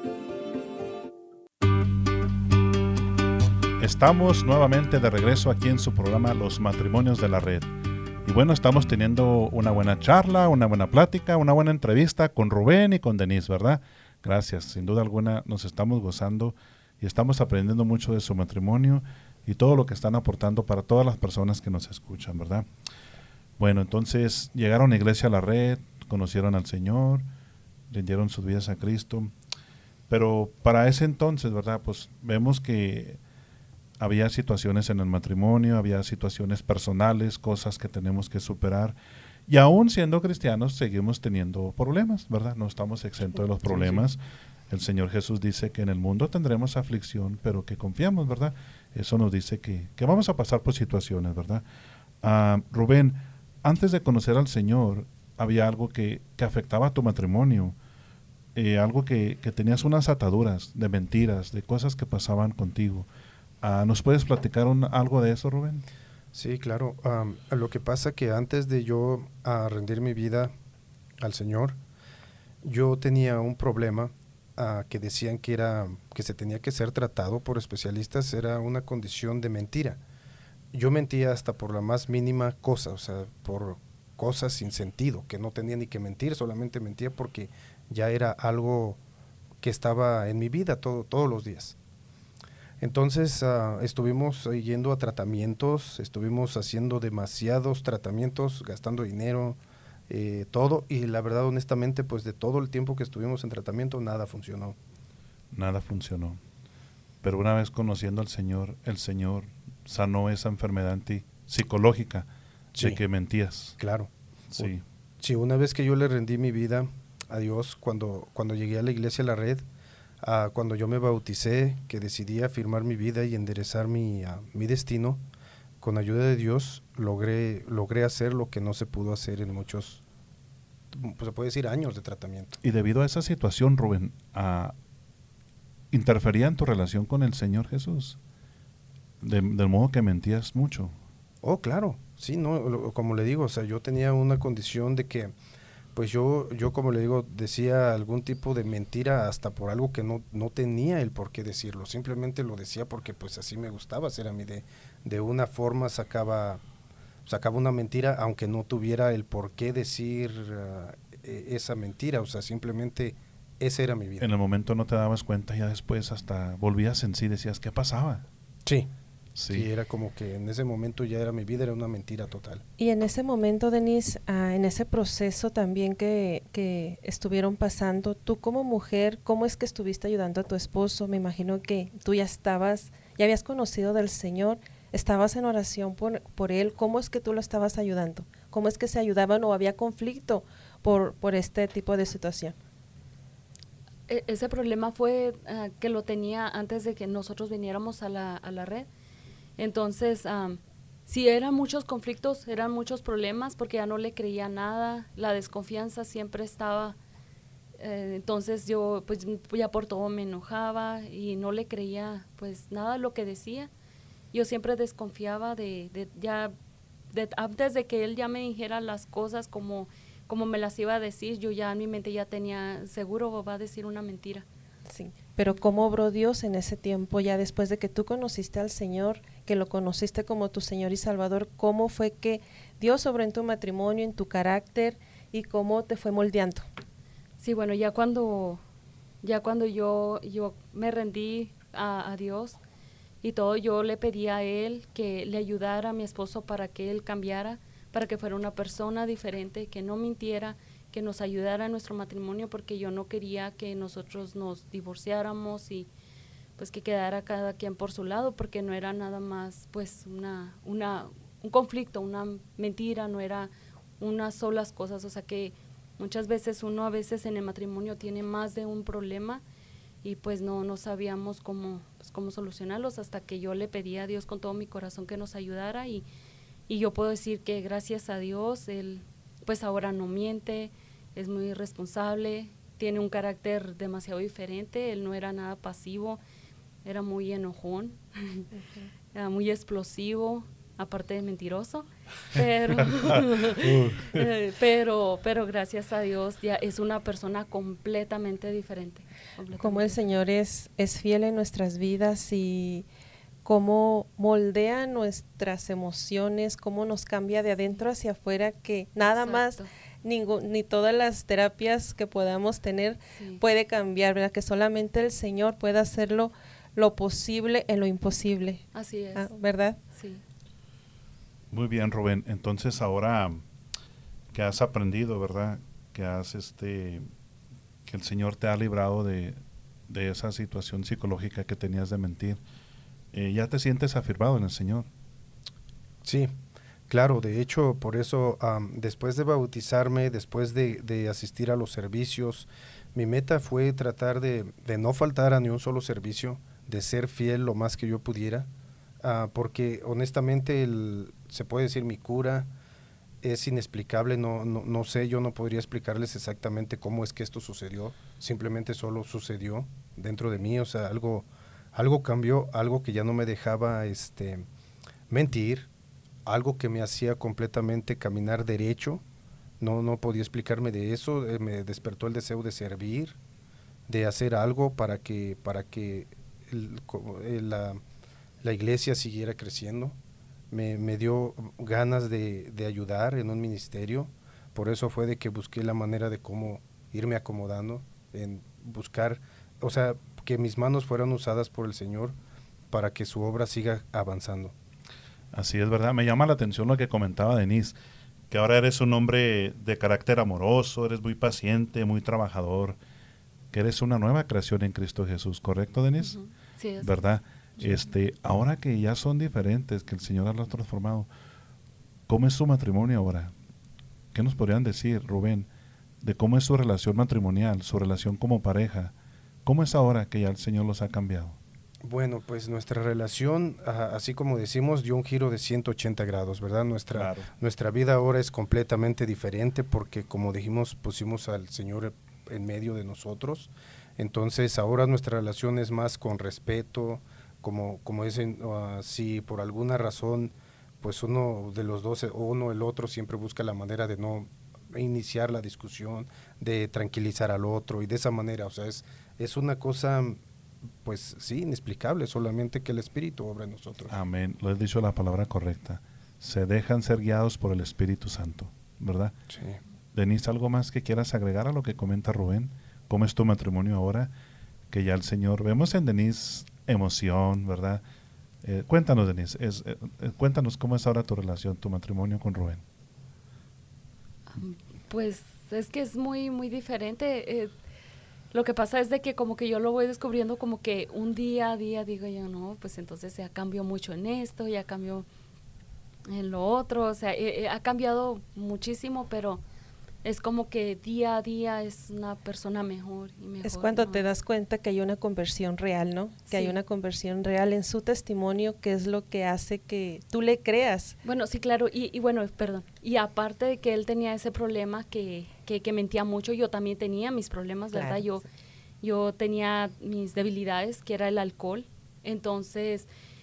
Estamos nuevamente de regreso aquí en su programa Los Matrimonios de la Red. Y bueno, estamos teniendo una buena charla, una buena plática, una buena entrevista con Rubén y con Denise, ¿verdad? Gracias, sin duda alguna nos estamos gozando y estamos aprendiendo mucho de su matrimonio y todo lo que están aportando para todas las personas que nos escuchan, ¿verdad? Bueno, entonces llegaron a Iglesia La Red, conocieron al Señor, rindieron sus vidas a Cristo, pero para ese entonces, ¿verdad? Pues vemos que había situaciones en el matrimonio, había situaciones personales, cosas que tenemos que superar. Y aún siendo cristianos, seguimos teniendo problemas, ¿verdad? No estamos exentos de los problemas. Sí. El Señor Jesús dice que en el mundo tendremos aflicción, pero que confiamos, ¿verdad? Eso nos dice que vamos a pasar por situaciones, ¿verdad? Rubén, antes de conocer al Señor, había algo que afectaba tu matrimonio, algo que tenías unas ataduras de mentiras, de cosas que pasaban contigo. ¿Nos puedes platicar algo de eso, Rubén? Sí, claro. Lo que pasa que antes de yo rendir mi vida al Señor, yo tenía un problema que decían que se tenía que ser tratado por especialistas. Era una condición de mentira. Yo mentía hasta por la más mínima cosa, o sea, por cosas sin sentido, que no tenía ni que mentir, solamente mentía porque ya era algo que estaba en mi vida todos los días. Entonces estuvimos yendo a tratamientos, estuvimos haciendo demasiados tratamientos, gastando dinero, todo, y la verdad, honestamente, pues de todo el tiempo que estuvimos en tratamiento, nada funcionó. Nada funcionó. Pero una vez conociendo al Señor, el Señor sanó esa enfermedad en ti, psicológica, de que mentías. Claro. Sí. Sí, una vez que yo le rendí mi vida a Dios, cuando llegué a la iglesia La Red, cuando yo me bauticé, que decidí afirmar mi vida y enderezar mi destino, con ayuda de Dios logré hacer lo que no se pudo hacer en muchos, pues se puede decir, años de tratamiento. Y debido a esa situación, Rubén, ¿interfería en tu relación con el Señor Jesús? Del modo que mentías mucho. Oh, claro, sí, no, como le digo, o sea, yo tenía una condición de que, pues yo como le digo, decía algún tipo de mentira hasta por algo que no tenía el por qué decirlo, simplemente lo decía porque pues así me gustaba hacer a mí, de una forma sacaba una mentira, aunque no tuviera el por qué decir esa mentira, o sea, simplemente esa era mi vida. En el momento no te dabas cuenta, ya después hasta volvías en sí, decías, ¿qué pasaba? Sí, era como que en ese momento ya era mi vida, era una mentira total. Y en ese momento, Denise, en ese proceso también que estuvieron pasando, tú como mujer, ¿cómo es que estuviste ayudando a tu esposo? Me imagino que tú ya habías conocido del Señor, estabas en oración por él. ¿Cómo es que tú lo estabas ayudando? ¿Cómo es que se ayudaban o había conflicto por este tipo de situación? Ese problema fue que lo tenía antes de que nosotros viniéramos a la red. Entonces, sí eran muchos conflictos, eran muchos problemas porque ya no le creía nada, la desconfianza siempre estaba. Entonces yo pues ya por todo me enojaba y no le creía pues nada de lo que decía. Yo siempre desconfiaba antes de que él ya me dijera las cosas como me las iba a decir, yo ya en mi mente ya tenía seguro va a decir una mentira. Sí, pero ¿cómo obró Dios en ese tiempo ya después de que tú conociste al Señor, que lo conociste como tu Señor y Salvador? ¿Cómo fue que Dios obró en tu matrimonio, en tu carácter y cómo te fue moldeando? Sí, bueno, ya cuando yo me rendí a Dios y todo, yo le pedí a Él que le ayudara a mi esposo para que él cambiara, para que fuera una persona diferente, que no mintiera, que nos ayudara en nuestro matrimonio, porque yo no quería que nosotros nos divorciáramos y pues que quedara cada quien por su lado, porque no era nada más pues un conflicto, una mentira, no era unas solas cosas, o sea que muchas veces uno a veces en el matrimonio tiene más de un problema y pues no sabíamos cómo solucionarlos hasta que yo le pedí a Dios con todo mi corazón que nos ayudara y yo puedo decir que gracias a Dios él pues ahora no miente, es muy responsable, tiene un carácter demasiado diferente, él no era nada pasivo, era muy enojón, era muy explosivo, aparte de mentiroso, pero gracias a Dios ya es una persona completamente diferente. Como el Señor es fiel en nuestras vidas y cómo moldea nuestras emociones, cómo nos cambia de adentro hacia afuera, que nada más, ni todas las terapias que podamos tener puede cambiar, ¿verdad? Que solamente el Señor puede hacerlo lo posible en lo imposible. Así es. ¿Verdad? Sí. Muy bien, Rubén. Entonces ahora que has aprendido, ¿verdad? Que que el Señor te ha librado de esa situación psicológica que tenías de mentir, ¿ya te sientes afirmado en el Señor? Sí, claro. De hecho, por eso, después de bautizarme, después de asistir a los servicios, mi meta fue tratar de no faltar a ni un solo servicio, de ser fiel lo más que yo pudiera, porque honestamente se puede decir mi cura es inexplicable, no sé, yo no podría explicarles exactamente cómo es que esto sucedió, simplemente solo sucedió dentro de mí, o sea, algo cambió, algo que ya no me dejaba mentir, algo que me hacía completamente caminar derecho, no podía explicarme de eso, me despertó el deseo de servir, de hacer algo para que la iglesia siguiera creciendo. Me dio ganas de ayudar en un ministerio, por eso fue de que busqué la manera de cómo irme acomodando, en buscar, o sea, que mis manos fueran usadas por el Señor para que su obra siga avanzando. Así es, ¿verdad? Me llama la atención lo que comentaba Denise, que ahora eres un hombre de carácter amoroso, eres muy paciente, muy trabajador, que eres una nueva creación en Cristo Jesús, ¿correcto, Denise? Uh-huh. Sí, es ¿verdad? Sí. Ahora que ya son diferentes, que el Señor los ha transformado, ¿cómo es su matrimonio ahora? ¿Qué nos podrían decir, Rubén, de cómo es su relación matrimonial, su relación como pareja? ¿Cómo es ahora que ya el Señor los ha cambiado? Bueno, pues nuestra relación, así como decimos, dio un giro de 180 grados, ¿verdad? Nuestra vida ahora es completamente diferente porque, como dijimos, pusimos al Señor en medio de nosotros. Entonces, ahora nuestra relación es más con respeto, como dicen, si por alguna razón, pues uno de los dos, o uno el otro, siempre busca la manera de no iniciar la discusión, de tranquilizar al otro, y de esa manera, o sea, es una cosa, pues sí, inexplicable, solamente que el Espíritu obra en nosotros. Amén, lo has dicho la palabra correcta, se dejan ser guiados por el Espíritu Santo, ¿verdad? Sí. Denise, ¿algo más que quieras agregar a lo que comenta Rubén? ¿Cómo es tu matrimonio ahora? Que ya el Señor, vemos en Denise emoción, ¿verdad? Cuéntanos, Denise, cuéntanos cómo es ahora tu relación, tu matrimonio con Rubén. Pues es que es muy, muy diferente. Lo que pasa es de que como que yo lo voy descubriendo como que un día a día digo yo, no, pues entonces ya cambió mucho en esto, ya cambió en lo otro, o sea, ha cambiado muchísimo, pero es como que día a día es una persona mejor y mejor. Es cuando te das cuenta que hay una conversión real, ¿no? Que hay una conversión real en su testimonio, que es lo que hace que tú le creas. Bueno, sí, claro, y bueno, perdón, y aparte de que él tenía ese problema que mentía mucho, yo también tenía mis problemas, ¿verdad? Claro. Yo tenía mis debilidades, que era el alcohol, entonces,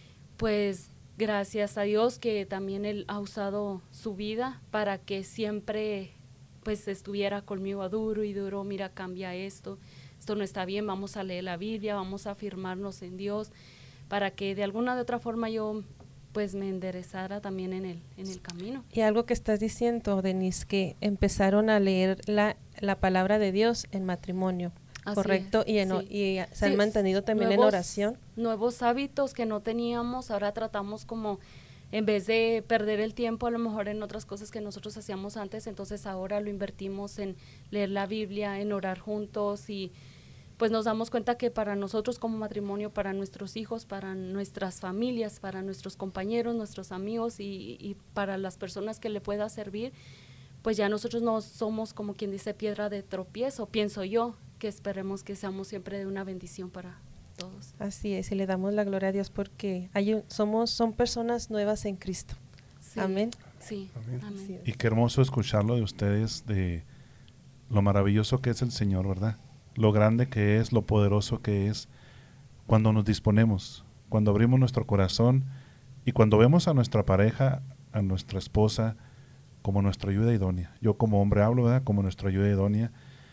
pues, gracias a Dios que también él ha usado su vida para que siempre pues estuviera conmigo duro y duro, mira, cambia esto no está bien, vamos a leer la Biblia, vamos a afirmarnos en Dios, para que de alguna de otra forma yo pues me enderezara también en el camino. Y algo que estás diciendo, Denise, que empezaron a leer la palabra de Dios en matrimonio, Así ¿correcto? es, y se han mantenido también en oración. Nuevos hábitos que no teníamos, ahora tratamos como, en vez de perder el tiempo a lo mejor en otras cosas que nosotros hacíamos antes, entonces ahora lo invertimos en leer la Biblia, en orar juntos, y pues nos damos cuenta que para nosotros como matrimonio, para nuestros hijos, para nuestras familias, para nuestros compañeros, nuestros amigos y para las personas que le pueda servir, pues ya nosotros no somos, como quien dice, piedra de tropiezo, pienso yo, que esperemos que seamos siempre de una bendición para todos. Así es, y le damos la gloria a Dios porque son personas nuevas en Cristo. Sí, amén. Sí, amén. Y qué hermoso escucharlo de ustedes, de lo maravilloso que es el Señor, ¿verdad? Lo grande que es, lo poderoso que es, cuando nos disponemos, cuando abrimos nuestro corazón y cuando vemos a nuestra pareja, a nuestra esposa, como nuestra ayuda idónea. Yo como hombre hablo, ¿verdad? Como nuestra ayuda idónea,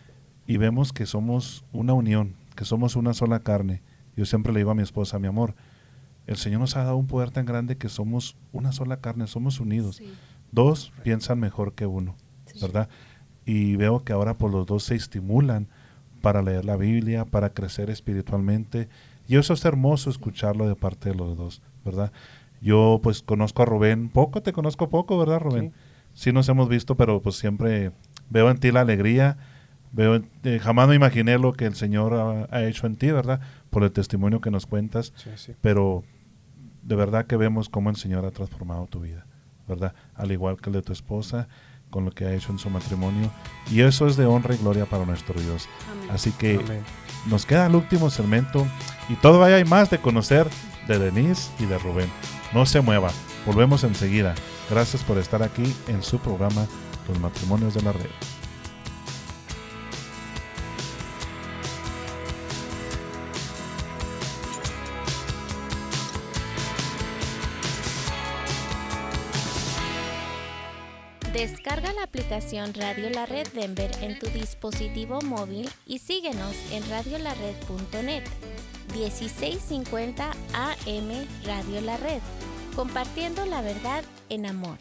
y vemos que somos una unión, que somos una sola carne. Yo siempre le digo a mi esposa, mi amor, el Señor nos ha dado un poder tan grande que somos una sola carne, somos unidos. Sí. Dos piensan mejor que uno, ¿verdad? Y veo que ahora pues los dos se estimulan para leer la Biblia, para crecer espiritualmente. Y eso es hermoso escucharlo de parte de los dos, ¿verdad? Yo pues conozco a Rubén poco, te conozco poco, ¿verdad, Rubén? Sí nos hemos visto, pero pues siempre veo en ti la alegría. Jamás me imaginé lo que el Señor ha hecho en ti, ¿verdad? Por el testimonio que nos cuentas, pero de verdad que vemos cómo el Señor ha transformado tu vida, ¿verdad? Al igual que el de tu esposa, con lo que ha hecho en su matrimonio, y eso es de honra y gloria para nuestro Dios. Amén. Así que nos queda el último segmento y todavía hay más de conocer de Denise y de Rubén. No se mueva, volvemos enseguida Gracias por estar aquí en su programa Los Matrimonios de la Red. Descarga la aplicación Radio La Red Denver en tu dispositivo móvil y síguenos en radiolared.net. 1650 AM Radio La Red, compartiendo la verdad en amor.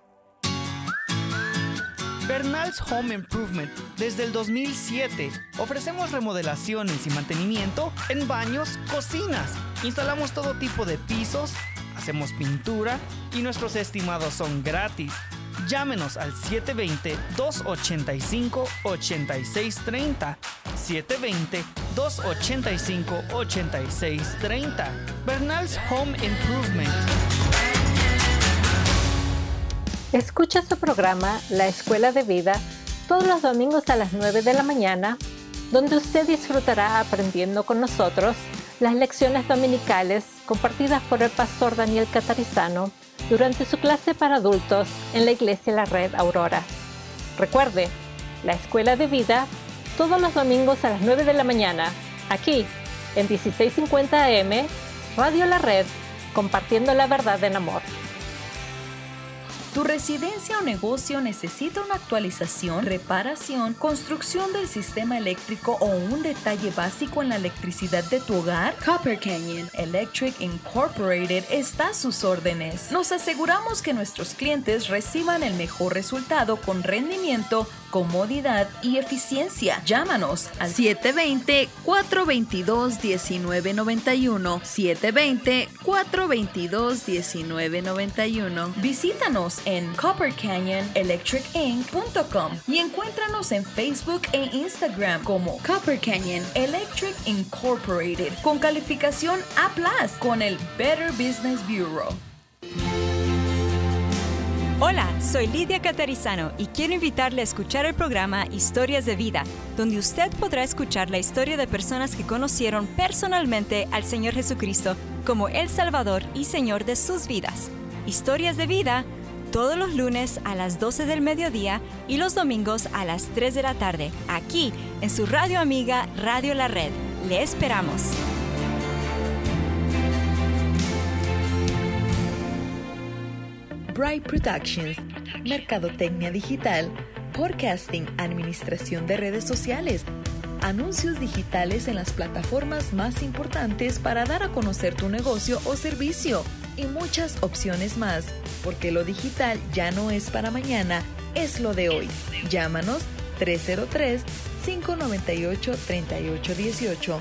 Bernal's Home Improvement. Desde el 2007 ofrecemos remodelaciones y mantenimiento en baños, cocinas. Instalamos todo tipo de pisos, hacemos pintura y nuestros estimados son gratis. Llámenos al 720-285-8630. 720-285-8630. Bernal's Home Improvement. Escucha su programa La Escuela de Vida todos los domingos a las 9 de la mañana, donde usted disfrutará aprendiendo con nosotros las lecciones dominicales compartidas por el pastor Daniel Catarizano durante su clase para adultos en la Iglesia La Red Aurora. Recuerde, La Escuela de Vida todos los domingos a las 9 de la mañana, aquí en 1650 AM, Radio La Red, compartiendo la verdad en amor. ¿Tu residencia o negocio necesita una actualización, reparación, construcción del sistema eléctrico o un detalle básico en la electricidad de tu hogar? Copper Canyon Electric Incorporated está a sus órdenes. Nos aseguramos que nuestros clientes reciban el mejor resultado con rendimiento, comodidad y eficiencia. Llámanos al 720-422-1991. 720-422-1991. Visítanos en coppercanyonelectricinc.com y encuéntranos en Facebook e Instagram como Copper Canyon Electric Incorporated con calificación A+ con el Better Business Bureau. Hola, soy Lidia Catarizano y quiero invitarle a escuchar el programa Historias de Vida, donde usted podrá escuchar la historia de personas que conocieron personalmente al Señor Jesucristo como el Salvador y Señor de sus vidas. Historias de Vida, todos los lunes a las 12 del mediodía y los domingos a las 3 de la tarde, aquí en su radio amiga Radio La Red. Le esperamos. Bright Productions, mercadotecnia digital, podcasting, administración de redes sociales, anuncios digitales en las plataformas más importantes para dar a conocer tu negocio o servicio y muchas opciones más, porque lo digital ya no es para mañana, es lo de hoy. Llámanos 303-598-3818,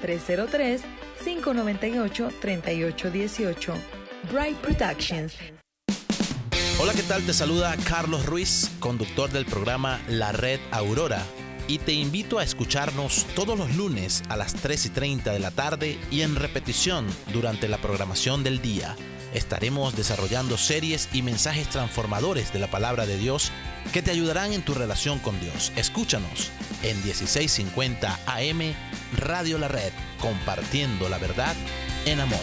303-598-3818. Bright Productions. Hola, ¿qué tal? Te saluda Carlos Ruiz, conductor del programa La Red Aurora, y te invito a escucharnos todos los lunes a las 3:30 de la tarde y en repetición durante la programación del día. Estaremos desarrollando series y mensajes transformadores de la palabra de Dios que te ayudarán en tu relación con Dios. Escúchanos en 1650 AM Radio La Red, compartiendo la verdad en amor.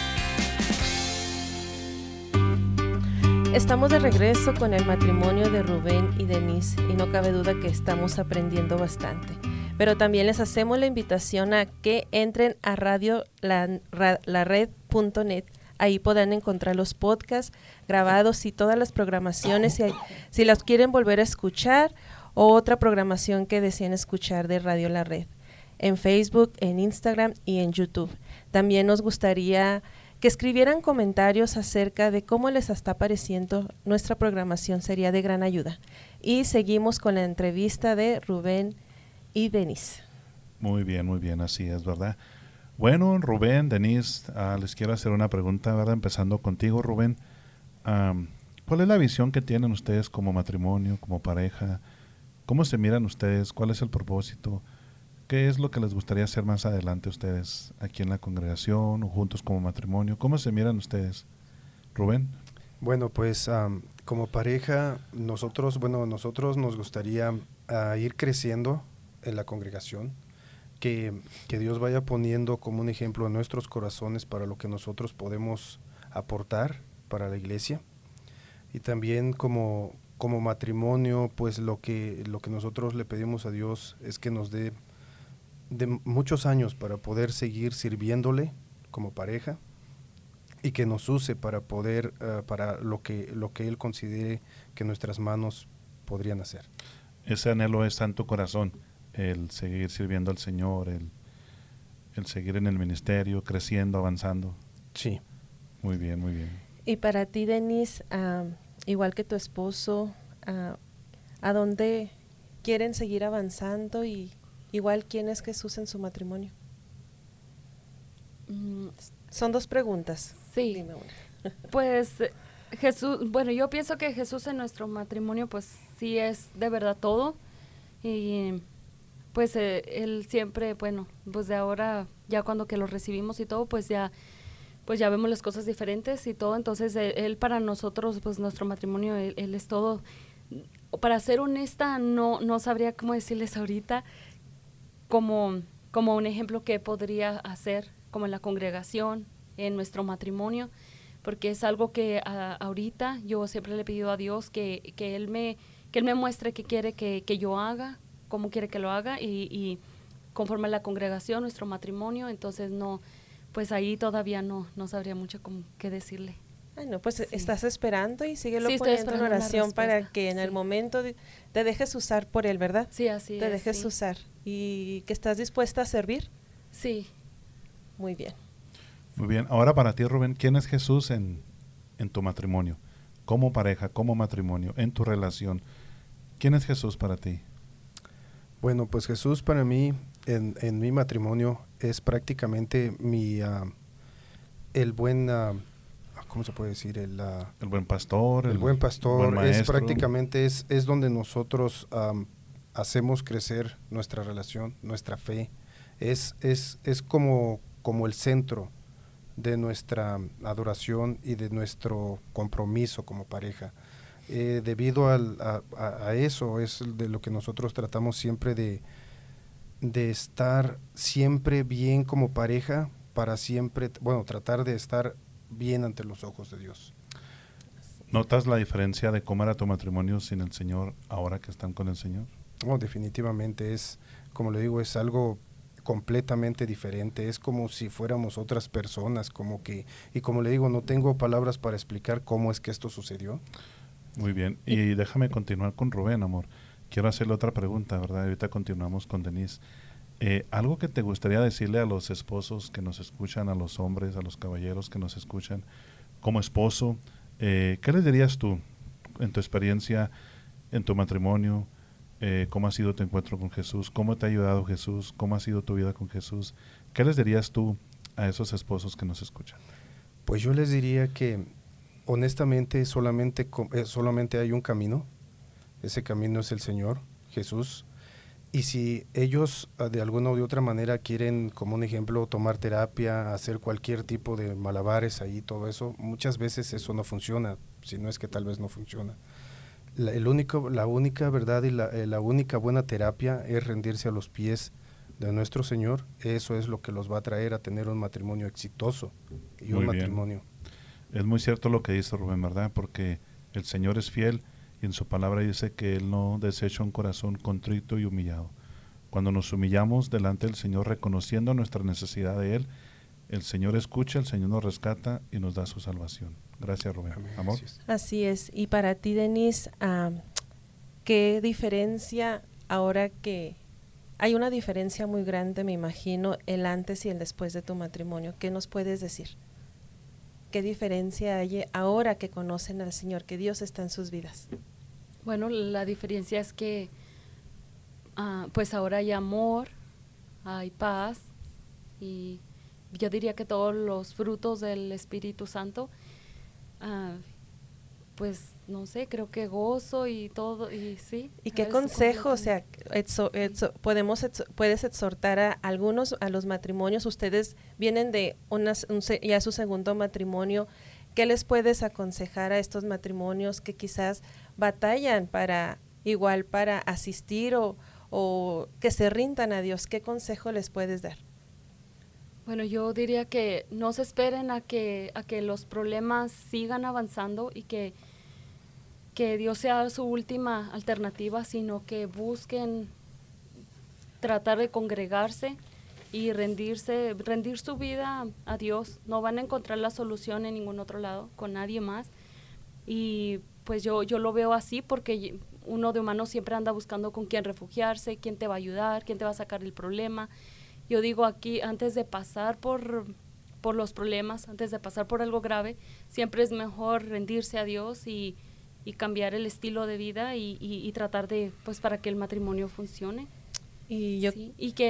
Estamos de regreso con el matrimonio de Rubén y Denise y no cabe duda que estamos aprendiendo bastante. Pero también les hacemos la invitación a que entren a radiolared.net. Ahí podrán encontrar los podcasts grabados y todas las programaciones si las quieren volver a escuchar o otra programación que deseen escuchar de Radio La Red. En Facebook, en Instagram y en YouTube. También nos gustaría que escribieran comentarios acerca de cómo les está pareciendo nuestra programación, sería de gran ayuda. Y seguimos con la entrevista de Rubén y Denise. Muy bien, así es, ¿verdad? Bueno, Rubén, Denise, les quiero hacer una pregunta, ¿verdad? Empezando contigo, Rubén. ¿Cuál es la visión que tienen ustedes como matrimonio, como pareja? ¿Cómo se miran ustedes? ¿Cuál es el propósito? ¿Qué es lo que les gustaría hacer más adelante ustedes aquí en la congregación o juntos como matrimonio? ¿Cómo se miran ustedes? Rubén. Bueno, pues como pareja, nosotros nos gustaría ir creciendo en la congregación, que Dios vaya poniendo como un ejemplo en nuestros corazones para lo que nosotros podemos aportar para la iglesia. Y también como matrimonio, pues lo que nosotros le pedimos a Dios es que nos dé de muchos años para poder seguir sirviéndole como pareja, y que nos use para poder, para lo que Él considere que nuestras manos podrían hacer. Ese anhelo está en tu corazón, el seguir sirviendo al Señor, el seguir en el ministerio, creciendo, avanzando. Sí. Muy bien, muy bien. Y para ti, Denise, igual que tu esposo, ¿a dónde quieren seguir avanzando? Y igual, ¿quién es Jesús en su matrimonio? Son dos preguntas. Sí. Dime una. Pues Jesús, bueno, yo pienso que Jesús en nuestro matrimonio pues sí es de verdad todo, y pues Él siempre, bueno, pues de ahora ya cuando que lo recibimos y todo, pues ya vemos las cosas diferentes y todo. Entonces él para nosotros, pues nuestro matrimonio, él es todo. Para ser honesta, no sabría cómo decirles ahorita como un ejemplo que podría hacer como en la congregación, en nuestro matrimonio, porque es algo que ahorita yo siempre le he pedido a Dios que Él me muestre qué quiere que yo haga, cómo quiere que lo haga, y conforme a la congregación, nuestro matrimonio. Entonces pues ahí todavía no sabría mucho cómo qué decirle. Bueno, pues sí, estás esperando y síguelo sí, poniendo en oración para que en el momento te dejes usar por Él, ¿verdad? Sí, así te dejes usar. ¿Y que estás dispuesta a servir? Sí. Muy bien. Muy bien. Ahora para ti, Rubén, ¿quién es Jesús en tu matrimonio? Como pareja, como matrimonio, en tu relación. ¿Quién es Jesús para ti? Bueno, pues Jesús para mí, en mi matrimonio, es prácticamente el buen... ¿cómo se puede decir? El buen pastor. El buen pastor. Buen maestro. Es prácticamente es donde nosotros hacemos crecer nuestra relación, nuestra fe. Es como el centro de nuestra adoración y de nuestro compromiso como pareja. Debido a eso es de lo que nosotros tratamos siempre de estar siempre bien como pareja, para siempre, tratar de estar bien ante los ojos de Dios. ¿Notas la diferencia de cómo era tu matrimonio sin el Señor ahora que están con el Señor? No, definitivamente como le digo, es algo completamente diferente. Es como si fuéramos otras personas, y como le digo, no tengo palabras para explicar cómo es que esto sucedió. Muy bien, y déjame continuar con Rubén, amor. Quiero hacerle otra pregunta, ¿verdad? Ahorita continuamos con Denise. Algo que te gustaría decirle a los esposos que nos escuchan, a los hombres, a los caballeros que nos escuchan, como esposo, ¿qué les dirías tú en tu experiencia, en tu matrimonio? ¿Cómo ha sido tu encuentro con Jesús? ¿Cómo te ha ayudado Jesús? ¿Cómo ha sido tu vida con Jesús? ¿Qué les dirías tú a esos esposos que nos escuchan? Pues yo les diría que honestamente solamente hay un camino. Ese camino es el Señor, Jesús. Y si ellos de alguna u otra manera quieren, como un ejemplo, tomar terapia, hacer cualquier tipo de malabares ahí, todo eso, muchas veces eso no funciona, si no es que tal vez no funciona. La única verdad y la única buena terapia es rendirse a los pies de nuestro Señor. Eso es lo que los va a traer a tener un matrimonio exitoso y un matrimonio. Es muy cierto lo que dice Rubén, ¿verdad? Porque el Señor es fiel y en su palabra dice que Él no desecha un corazón contrito y humillado. Cuando nos humillamos delante del Señor reconociendo nuestra necesidad de Él, el Señor escucha, el Señor nos rescata y nos da su salvación. Gracias, Rubén. Amén. Amor. Así es. Y para ti, Denise, ¿qué diferencia ahora que hay una diferencia muy grande, me imagino, el antes y el después de tu matrimonio? ¿Qué nos puedes decir? ¿Qué diferencia hay ahora que conocen al Señor, que Dios está en sus vidas? Bueno, la diferencia es que pues ahora hay amor, hay paz, y yo diría que todos los frutos del Espíritu Santo, pues no sé, creo que gozo y todo, y sí. ¿Y qué consejo, o sea, puedes exhortar a los matrimonios? Ustedes vienen de ya su segundo matrimonio. ¿Qué les puedes aconsejar a estos matrimonios que quizás batallan para asistir o que se rindan a Dios? ¿Qué consejo les puedes dar? Bueno, yo diría que no se esperen a que los problemas sigan avanzando, y que que Dios sea su última alternativa, sino que busquen tratar de congregarse y rendir su vida a Dios. No van a encontrar la solución en ningún otro lado, con nadie más. Y pues yo lo veo así, porque uno de humano siempre anda buscando con quién refugiarse, quién te va a ayudar, quién te va a sacar el problema. Yo digo aquí, antes de pasar por los problemas, antes de pasar por algo grave, siempre es mejor rendirse a Dios y cambiar el estilo de vida y tratar de, pues, para que el matrimonio funcione. Y que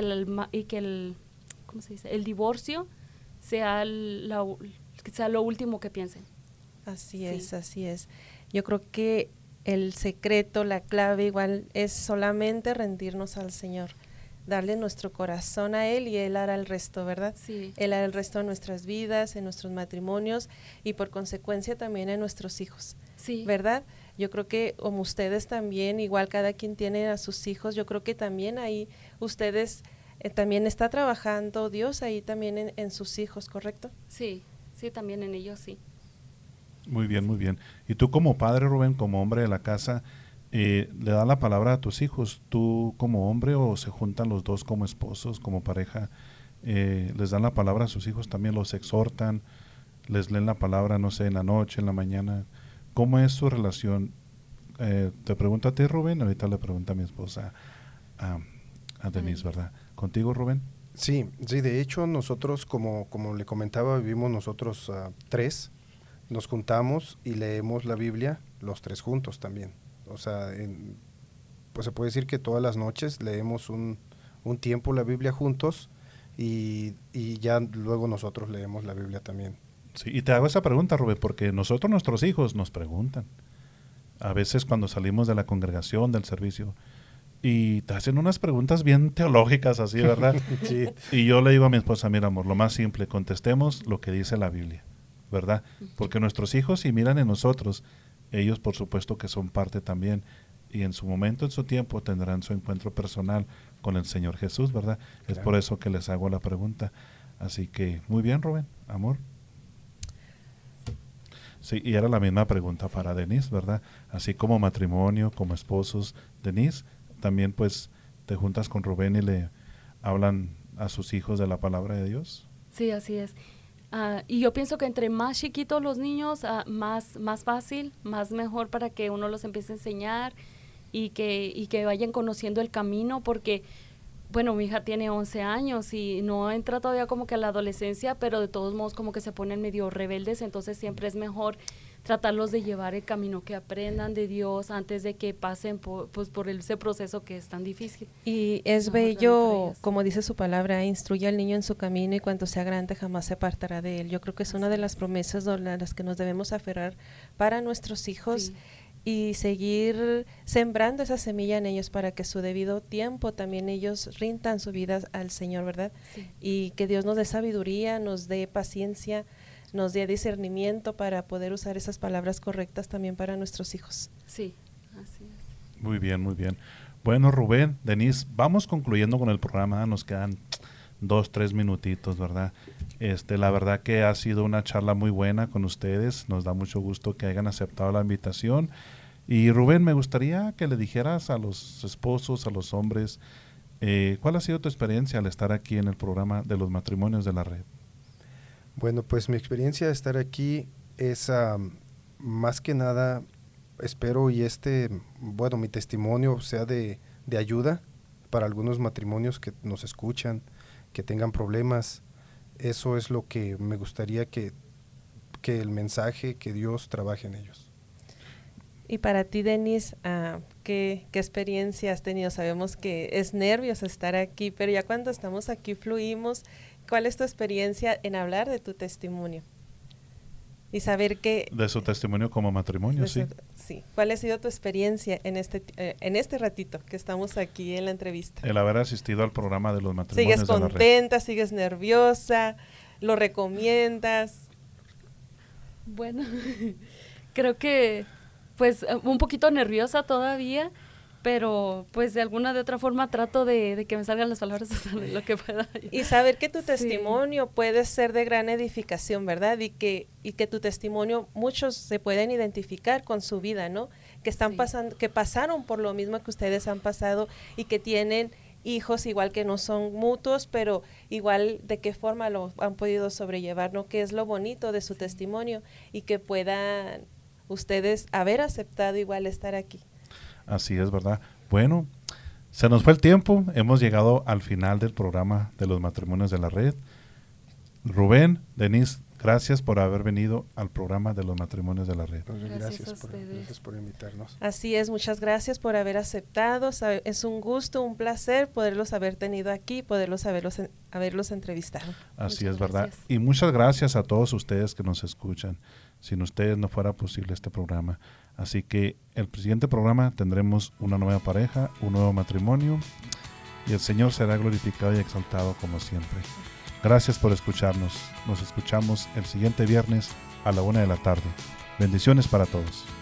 el ¿cómo se dice? El divorcio sea lo último que piensen. Así es. Yo creo que el secreto, la clave igual es solamente rendirnos al Señor, darle nuestro corazón a Él y Él hará el resto, ¿verdad? Sí. Él hará el resto de nuestras vidas, en nuestros matrimonios y por consecuencia también en nuestros hijos, sí, ¿verdad? Yo creo que como ustedes también, igual cada quien tiene a sus hijos, yo creo que también ahí ustedes también está trabajando Dios ahí también en sus hijos, ¿correcto? Sí, también en ellos, sí. Muy bien, muy bien. Y tú como padre, Rubén, como hombre de la casa, ¿le das la palabra a tus hijos? ¿Tú como hombre o se juntan los dos como esposos, como pareja? ¿Les dan la palabra a sus hijos también? ¿Los exhortan? ¿Les leen la palabra, no sé, en la noche, en la mañana? ¿Cómo es su relación? Te pregunto a ti, Rubén, ahorita le pregunto a mi esposa, a Denise, ¿verdad? ¿Contigo, Rubén? Sí, de hecho nosotros, como le comentaba, vivimos nosotros 3, nos juntamos y leemos la Biblia los 3 juntos también. O sea, pues se puede decir que todas las noches leemos un tiempo la Biblia juntos y ya luego nosotros leemos la Biblia también. Sí, y te hago esa pregunta, Rubén, porque nuestros hijos nos preguntan. A veces cuando salimos de la congregación, del servicio, y te hacen unas preguntas bien teológicas así, ¿verdad? Sí. Y yo le digo a mi esposa, mira, amor, lo más simple, contestemos lo que dice la Biblia, ¿verdad? Porque nuestros hijos, si miran en nosotros, ellos por supuesto que son parte también, y en su momento, en su tiempo, tendrán su encuentro personal con el Señor Jesús, ¿verdad? Claro. Es por eso que les hago la pregunta. Así que, muy bien, Rubén, amor. Sí, y era la misma pregunta para Denise, ¿verdad? Así como matrimonio, como esposos, Denise, también pues te juntas con Rubén y le hablan a sus hijos de la palabra de Dios. Sí, así es. Y yo pienso que entre más chiquitos los niños, más fácil, más mejor para que uno los empiece a enseñar y que vayan conociendo el camino, porque, bueno, mi hija tiene 11 años y no entra todavía como que a la adolescencia, pero de todos modos como que se ponen medio rebeldes, entonces siempre es mejor tratarlos de llevar el camino, que aprendan de Dios antes de que pasen por ese proceso que es tan difícil. Y es bello, como dice su palabra, instruye al niño en su camino y cuando sea grande jamás se apartará de él. Yo creo que es una de las promesas a las que nos debemos aferrar para nuestros hijos. Sí. Y seguir sembrando esa semilla en ellos para que a su debido tiempo también ellos rindan su vida al Señor, ¿verdad? Sí. Y que Dios nos dé sabiduría, nos dé paciencia, nos dé discernimiento para poder usar esas palabras correctas también para nuestros hijos. Sí, así es. Muy bien, muy bien. Bueno, Rubén, Denise, vamos concluyendo con el programa, nos quedan 2-3 minutitos, ¿verdad? La verdad que ha sido una charla muy buena con ustedes, nos da mucho gusto que hayan aceptado la invitación. Y Rubén, me gustaría que le dijeras a los esposos, a los hombres, ¿cuál ha sido tu experiencia al estar aquí en el programa de los matrimonios de la red? Bueno, pues mi experiencia de estar aquí es más que nada, espero y mi testimonio sea de ayuda para algunos matrimonios que nos escuchan, que tengan problemas. Eso es lo que me gustaría que el mensaje, que Dios trabaje en ellos. Y para ti, Denise, ¿qué experiencia has tenido? Sabemos que es nervioso estar aquí, pero ya cuando estamos aquí fluimos. ¿Cuál es tu experiencia en hablar de tu testimonio? Y saber que... De su testimonio como matrimonio, sí. Sí. ¿Cuál ha sido tu experiencia en este ratito que estamos aquí en la entrevista? El haber asistido al programa de los matrimonios de la red. ¿Sigues contenta, sigues nerviosa, lo recomiendas? Bueno, creo que pues un poquito nerviosa todavía, pero pues de alguna de otra forma trato de que me salgan las palabras lo que pueda. Y saber que tu testimonio puede ser de gran edificación, ¿verdad? Y que tu testimonio, muchos se pueden identificar con su vida, ¿no? Que están pasando, que pasaron por lo mismo que ustedes han pasado y que tienen hijos igual que no son mutuos, pero igual de qué forma lo han podido sobrellevar, ¿no? Que es lo bonito de su testimonio y que puedan ustedes haber aceptado igual estar aquí. Así es, ¿verdad? Bueno, se nos fue el tiempo, hemos llegado al final del programa de los matrimonios de la red. Rubén, Denise, gracias por haber venido al programa de los matrimonios de la red. Gracias por invitarnos. Así es, muchas gracias por haber aceptado. Es un gusto, un placer poderlos haber tenido aquí, poderlos haberlos entrevistado. Así es, ¿verdad? Y muchas gracias a todos ustedes que nos escuchan. Sin ustedes no fuera posible este programa. Así que el siguiente programa tendremos una nueva pareja, un nuevo matrimonio y el Señor será glorificado y exaltado como siempre. Gracias por escucharnos. Nos escuchamos el siguiente viernes a la 1:00 p.m. Bendiciones para todos.